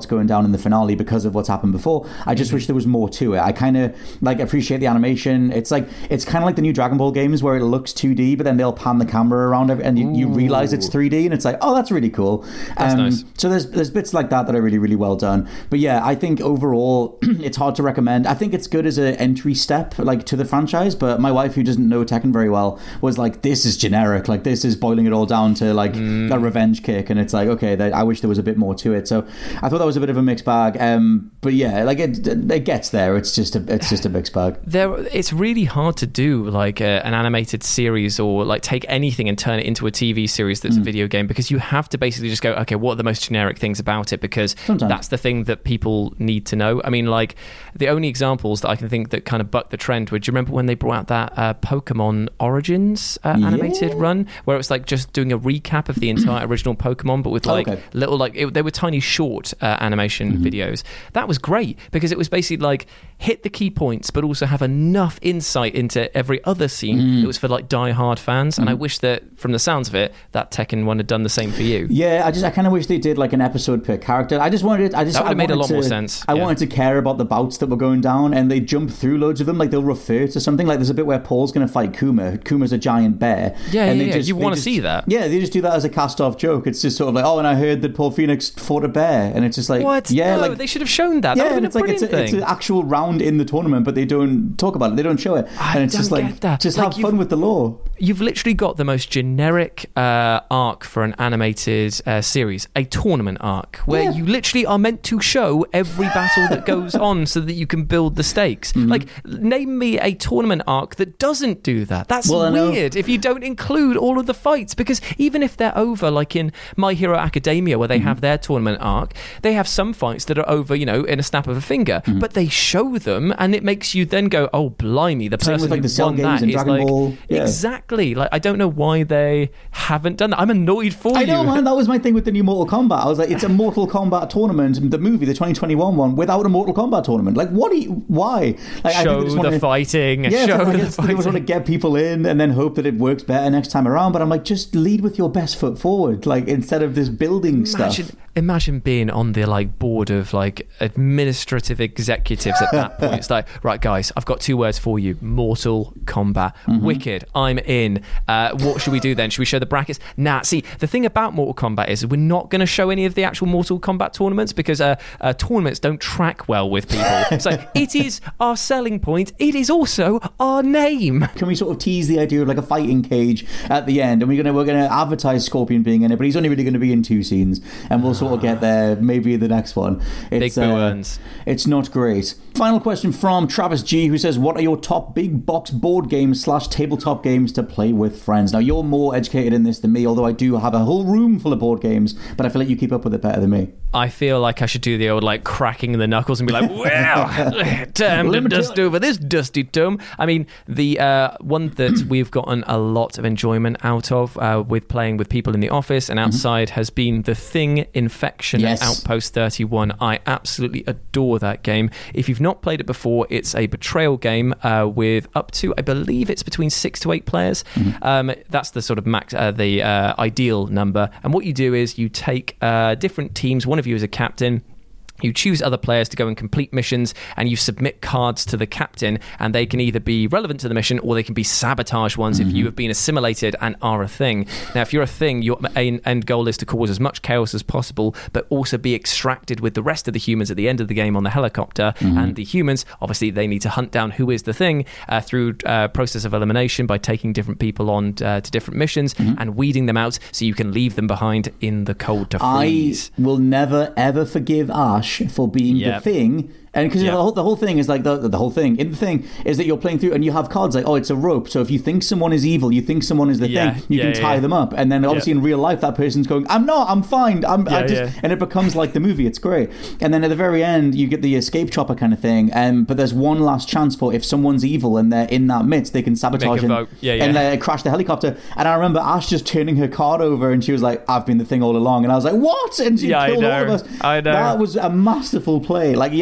down in the finale because of what's happened before. I just wish there was more to it. I kind of like appreciate the animation. It's kind of like the new Dragon Ball games where it looks 2D, but then they'll pan the camera around and you realize it's 3D, and it's like, oh, that's really cool. That's nice. So there's bits like that are really, really well done. But yeah, I think overall it's hard to recommend. I think it's good as an entry step like to the franchise, but my wife, who doesn't know Tekken very well, was like, this is generic, like this is boiling it all down to like a revenge kick, and it's like, okay, I wish there was a bit more to it. So I thought that was a bit of a mixed bag. But yeah, like it gets there. It's just a mixed bag. It's really hard to do like an animated series or like take anything and turn it into a TV series that's a video game, because you have to basically just go, okay, what are the most generic things about it, because that's the thing that people need to know. I mean, like the only examples that I can think that kind of buck the trend were, do you remember when they brought out that Pokemon Origins animated run, where it was like just doing a recap of the entire original Pokemon, but with like little they were tiny short animation videos. That was great because it was basically like hit the key points but also have enough insight into every other scene that was for like die-hard fans. And I wish that from the sounds of it that Tekken 1 had done the same for you. Yeah, I kind of wish they did like an episode per character. That would have made a lot more sense. I wanted to care about the bouts that were going down, and they jump through loads of them. Like they'll refer to something, like there's a bit where Paul's going to fight Kuma. Kuma's a giant bear. You want to see that. Yeah, they just do that as a cast-off joke. It's just sort of like, oh, and I heard that Paul Phoenix fought a bear, and it's just like, what? Yeah, no, like they should have shown that. That would have been a brilliant thing. It's an actual round in the tournament, but they don't talk about it. They don't show it, and it's just like, just have fun with the lore. You've literally got the most generic arc for an animated series, a tournament arc, where you literally are meant to show every battle that goes on so that you can build the stakes. Like, name me a tournament arc that doesn't do that. That's weird if you don't include all of the fights, because even if they're over, like in My Hero Academia, where they have their tournament arc, they have some fights that are over, in a snap of a finger, but they show them, and it makes you then go, oh, blimey, the person like who the won that is Dragon like... Ball. Yeah. Exactly. Like, I don't know why they haven't done that. I'm annoyed for you. I know, man. That was my thing with the new Mortal Kombat. I was like, it's a Mortal Kombat tournament, the movie, the 2021 one, without a Mortal Kombat tournament. Like, why? Like, show the fighting. Yeah, show the fighting. They want to get people in and then hope that it works better next time around. But I'm like, just lead with your best foot forward, like, instead of this building stuff. Imagine being on the like board of like administrative executives at that point. It's like, right, guys, I've got 2 words for you: Mortal Kombat. Wicked. I'm in. What should we do then? Should we show the brackets? Nah. See, the thing about Mortal Kombat is we're not going to show any of the actual Mortal Kombat tournaments, because tournaments don't track well with people. So it is our selling point. It is also our name. Can we sort of tease the idea of like a fighting cage at the end, and we're gonna advertise Scorpion being in it, but he's only really going to be in 2 scenes, and we'll sort of get there maybe the next one. Big Boo earns. It's not great. Final question from Travis G, who says, what are your top big box board games / tabletop games to play with friends? Now, you're more educated in this than me, although I do have a whole room full of board games, but I feel like you keep up with it better than me. I feel like I should do the old like cracking the knuckles and be like, well, time to dust over this dusty tome. I mean, the one that we've gotten a lot of enjoyment out of with playing with people in the office and outside has been The Thing Infection Outpost 31. I absolutely adore that game. If you've not played it before, it's a betrayal game with up to, I believe it's between 6 to 8 players. That's the sort of max, the ideal number. And what you do is you take different teams. One of you is a captain. You choose other players to go and complete missions, and you submit cards to the captain, and they can either be relevant to the mission or they can be sabotage ones if you have been assimilated and are a thing. Now, if you're a thing, your end goal is to cause as much chaos as possible, but also be extracted with the rest of the humans at the end of the game on the helicopter. And the humans, obviously, they need to hunt down who is the thing through process of elimination by taking different people on to different missions and weeding them out so you can leave them behind in the cold to freeze. I will never, ever forgive Ash for being the thing. And because the whole thing is like the whole thing in the thing is that you're playing through and you have cards like, oh, it's a rope. So if you think someone is evil, you think someone is the thing, you can tie them up. And then obviously in real life, that person's going, I'm not, I'm fine. And it becomes like the movie. It's great. And then at the very end, you get the escape chopper kind of thing. But there's one last chance for if someone's evil and they're in that midst, they can sabotage and crash the helicopter. And I remember Ash just turning her card over and she was like, I've been the thing all along. And I was like, what? And she killed all of us. I know. That was a masterful play. Like, that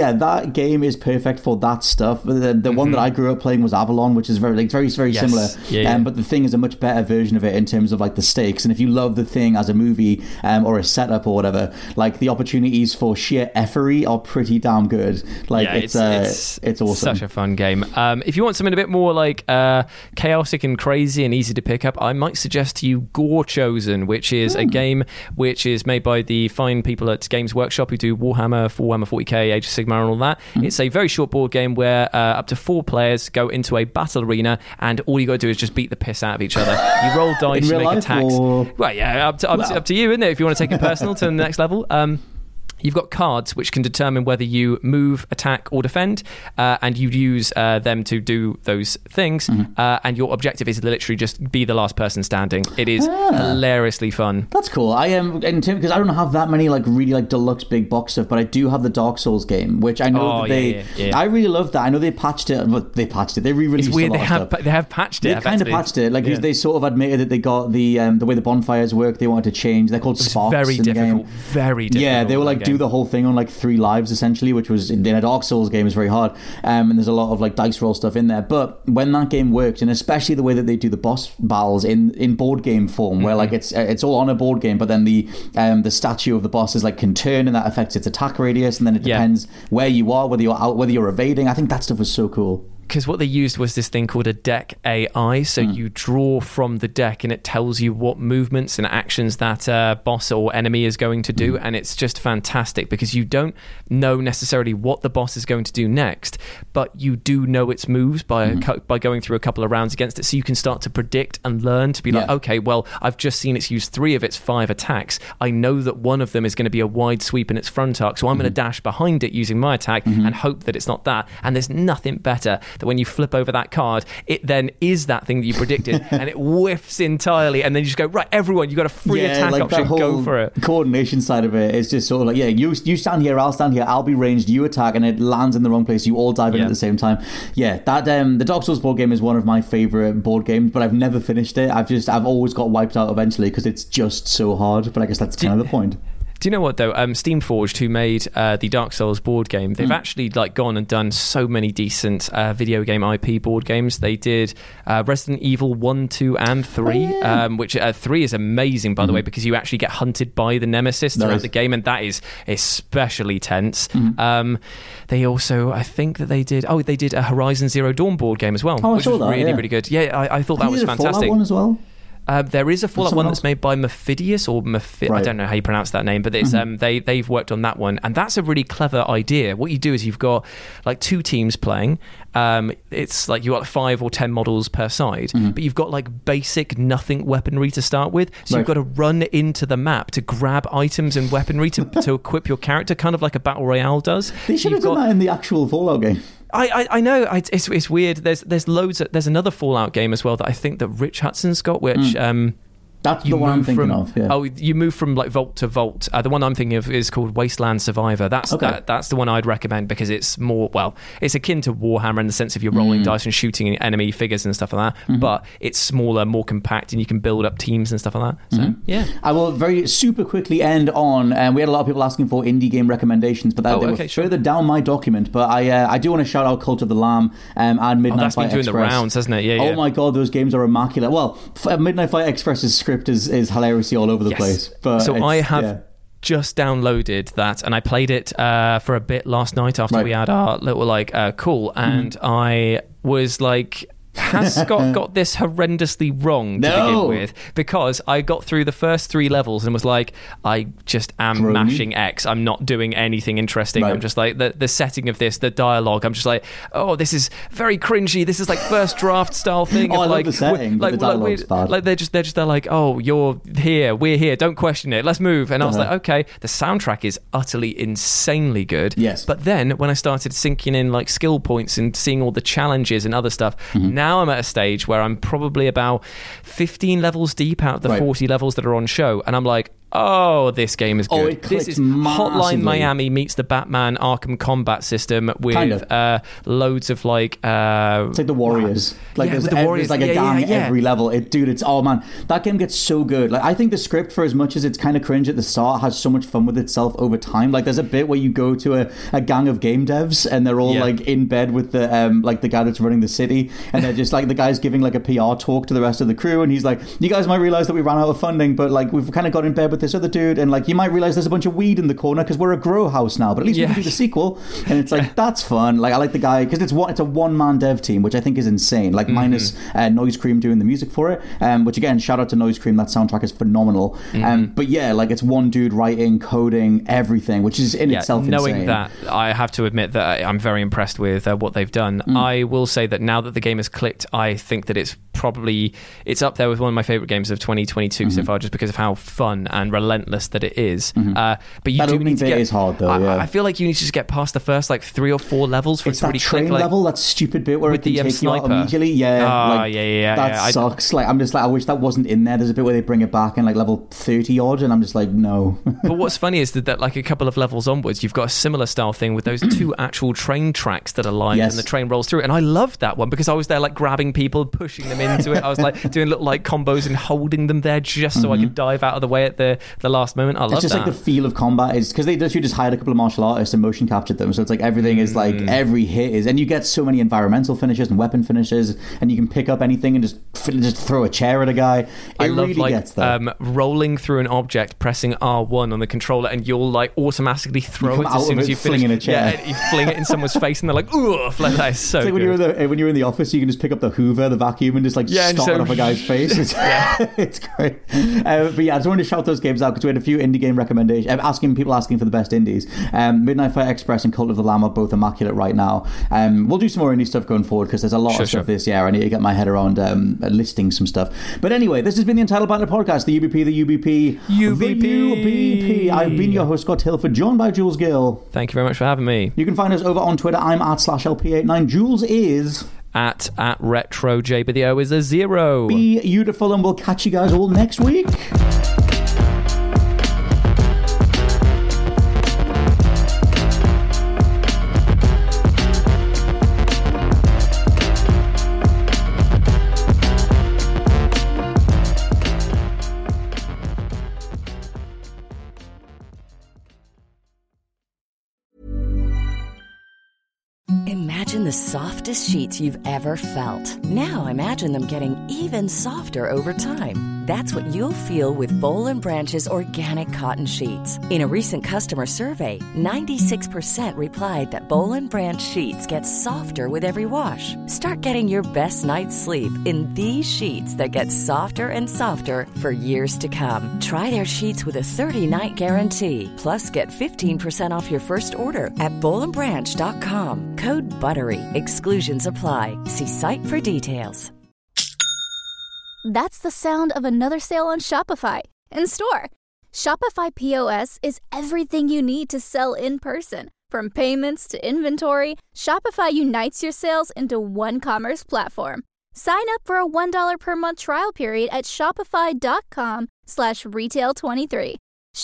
that game is perfect for that stuff. The one that I grew up playing was Avalon, which is very similar. But the Thing is a much better version of it in terms of like the stakes. And if you love the Thing as a movie or a setup or whatever, like the opportunities for sheer effery are pretty damn good. Like it's awesome. Such a fun game. If you want something a bit more like chaotic and crazy and easy to pick up, I might suggest to you Gore Chosen, which is a game which is made by the fine people at Games Workshop who do Warhammer 40k, Age of Sigmar and all that. It's a very short board game where up to 4 players go into a battle arena and all you got to do is just beat the piss out of each other. You roll dice, you make attacks. Well, yeah, up to you, isn't it? If you want to take it personal to the next level. You've got cards which can determine whether you move, attack, or defend, and you use them to do those things. And your objective is literally just be the last person standing. It is hilariously fun. That's cool. I am because I don't have that many like really like deluxe big box stuff, but I do have the Dark Souls game, which I know I really love that. I know they patched it, but they patched it. They re-released. It's weird. They have patched it. They kind of patched it. Like they sort of admitted that they got the way the bonfires work. They wanted to change. They're called sparks. Very difficult. Very difficult. Yeah, they were like do the whole thing on like 3 lives essentially, which was in a Dark Souls game is very hard, and there's a lot of like dice roll stuff in there. But when that game works, and especially the way that they do the boss battles in board game form, where like it's all on a board game, but then the statue of the boss is like can turn, and that affects its attack radius, and then it depends where you are, whether you're out, whether you're evading. I think that stuff was so cool. Because what they used was this thing called a deck AI. So you draw from the deck and it tells you what movements and actions that boss or enemy is going to do. And it's just fantastic because you don't know necessarily what the boss is going to do next, but you do know its moves by going through a couple of rounds against it. So you can start to predict and learn to be like, okay, well, I've just seen it's used 3 of its 5 attacks. I know that one of them is going to be a wide sweep in its front arc. So I'm going to dash behind it using my attack and hope that it's not that. And there's nothing better that when you flip over that card, it then is that thing that you predicted and it whiffs entirely, and then you just go, right, everyone, you got a free attack like option, go for it. Coordination side of it is just sort of like, you stand here, I'll stand here, I'll be ranged, you attack, and it lands in the wrong place, you all dive in at the same time. That the Dark Souls board game is one of my favourite board games, but I've never finished it. I've always got wiped out eventually because it's just so hard, but I guess that's kind of the point. Do you know what though? Steamforged, who made the Dark Souls board game, they've actually like gone and done so many decent video game IP board games. They did Resident Evil 1, 2, and 3, which 3 is amazing, by the way, because you actually get hunted by the nemesis throughout the game, and that is especially tense. They also, I think that they did a Horizon Zero Dawn board game as well, which was really good. Yeah, I thought that was fantastic. Fallout one as well. There is a Fallout one that's made by Mephidius or I don't know how you pronounce that name, but it's they've worked on that one, and that's a really clever idea. What you do is you've got like 2 teams playing. It's like you've got 5 or 10 models per side, but you've got like basic nothing weaponry to start with, so you've got to run into the map to grab items and weaponry to equip your character, kind of like a battle royale does. They should have done that in the actual Fallout game. I know it's weird. There's loads. There's another Fallout game as well that I think that Rich Hudson's got, which That's the one I'm thinking of. Yeah. Oh, you move from like vault to vault. The one I'm thinking of is called Wasteland Survivor. That's the one I'd recommend because it's more, well, it's akin to Warhammer in the sense of you're rolling dice and shooting enemy figures and stuff like that. But it's smaller, more compact, and you can build up teams and stuff like that. So yeah, I will very super quickly end on. We had a lot of people asking for indie game recommendations, but they were further down my document. But I do want to shout out Cult of the Lamb and Midnight Fight Express. That's been doing the rounds, hasn't it? Yeah. Oh my god, those games are immaculate. Well, Midnight Fight Express's script is hilariously all over the place. But so I have just downloaded that and I played it for a bit last night after we had our little call, and I was like, has Scott got this horrendously wrong to begin with? Because I got through the first 3 levels and was like, I just am mashing X. I'm not doing anything interesting. I'm just like, the setting of this, the dialogue, I'm just like, oh, this is very cringy. This is like first draft style thing. I love the setting, but the dialogue's bad. Like they're like, oh, you're here, we're here, don't question it, let's move. And I was like, okay, the soundtrack is utterly insanely good. Yes. But then when I started sinking in like skill points and seeing all the challenges and other stuff, now I'm at a stage where I'm probably about 15 levels deep out of the 40 levels that are on show, and I'm like, oh, this game is good. This is massively. Hotline Miami meets the Batman Arkham combat system with loads of like... it's like the Warriors. Like there's like a gang every level. It's oh man, that game gets so good. Like I think the script, for as much as it's kind of cringe at the start, has so much fun with itself over time. Like there's a bit where you go to a gang of game devs and they're all like in bed with the like the guy that's running the city, and they're just like, the guy's giving like a PR talk to the rest of the crew, and he's like, you guys might realize that we ran out of funding, but like we've kind of got in bed with this other dude, and like you might realize there's a bunch of weed in the corner because we're a grow house now, but at least we can do the sequel. And it's like, that's fun. Like I like the guy because it's a one-man dev team, which I think is insane, like minus Noise Cream doing the music for it, which again, shout out to Noise Cream, that soundtrack is phenomenal. But yeah, like it's one dude writing, coding, everything, which is in itself knowing insane. That, I have to admit that I'm very impressed with what they've done. I will say that now that the game has clicked, I think that it's up there with one of my favorite games of 2022 so far, just because of how fun and relentless that it is. But you that do need to get, is hard though. I feel like you need to just get past the first like 3 or 4 levels for it's it to really train click, level, that stupid bit where it can take sniper. you out immediately. That sucks. Like I'm just like, I wish that wasn't in there. There's a bit where they bring it back in like level 30 odd, and I'm just like, no. But what's funny is that like a couple of levels onwards, you've got a similar style thing with those 2 actual train tracks that are live, and the train rolls through. And I loved that one because I was there like grabbing people, pushing them into it. I was like doing little like combos and holding them there just so I could dive out of the way at the last moment. I love that. It's just like the feel of combat is because they just hired a couple of martial artists and motion captured them, so it's like everything is like every hit is, and you get so many environmental finishes and weapon finishes, and you can pick up anything and just throw a chair at a guy. I love really gets that. Rolling through an object, pressing R1 on the controller, and you'll like automatically throw it as soon as you finish. In a chair. Yeah, you fling it in someone's face, and they're like, "Oof!" Like that is so. It's like good. when you're in the office, you can just pick up the Hoover, the vacuum, and just like stop it off a guy's face. It's great. But yeah, I just wanted to shout those games out because we had a few indie game recommendations. People asking for the best indies. Midnight Fire Express and Cult of the Lamb are both immaculate right now. We'll do some more indie stuff going forward because there's a lot of stuff this year. I need to get my head around listing some stuff. But anyway, this has been the Entitled Banter Podcast, the UBP, the UBP. I've been your host, Scott Tilford, joined by Jules Gill. Thank you very much for having me. You can find us over on Twitter. I'm at /LP89. Jules is at RetroJ, but the O is a 0. Be beautiful, and we'll catch you guys all next week. Imagine the softest sheets you've ever felt. Now imagine them getting even softer over time. That's what you'll feel with Boll & Branch's organic cotton sheets. In a recent customer survey, 96% replied that Boll & Branch sheets get softer with every wash. Start getting your best night's sleep in these sheets that get softer and softer for years to come. Try their sheets with a 30-night guarantee. Plus, get 15% off your first order at bollandbranch.com. Code BUTTERY. Exclusions apply. See site for details. That's the sound of another sale on Shopify in store. Shopify POS is everything you need to sell in person. From payments to inventory, Shopify unites your sales into one commerce platform. Sign up for a $1 per month trial period at shopify.com/retail23.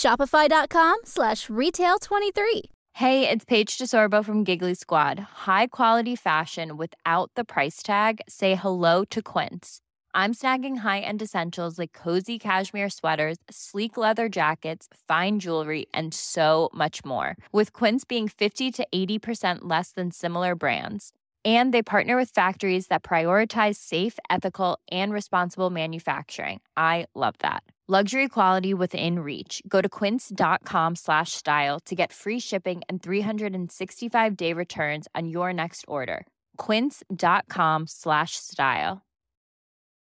Shopify.com/retail23. Hey, it's Paige DeSorbo from Giggly Squad. High quality fashion without the price tag. Say hello to Quince. I'm snagging high-end essentials like cozy cashmere sweaters, sleek leather jackets, fine jewelry, and so much more. With Quince being 50 to 80% less than similar brands. And they partner with factories that prioritize safe, ethical, and responsible manufacturing. I love that. Luxury quality within reach. Go to quince.com/style to get free shipping and 365-day returns on your next order. Quince.com/style.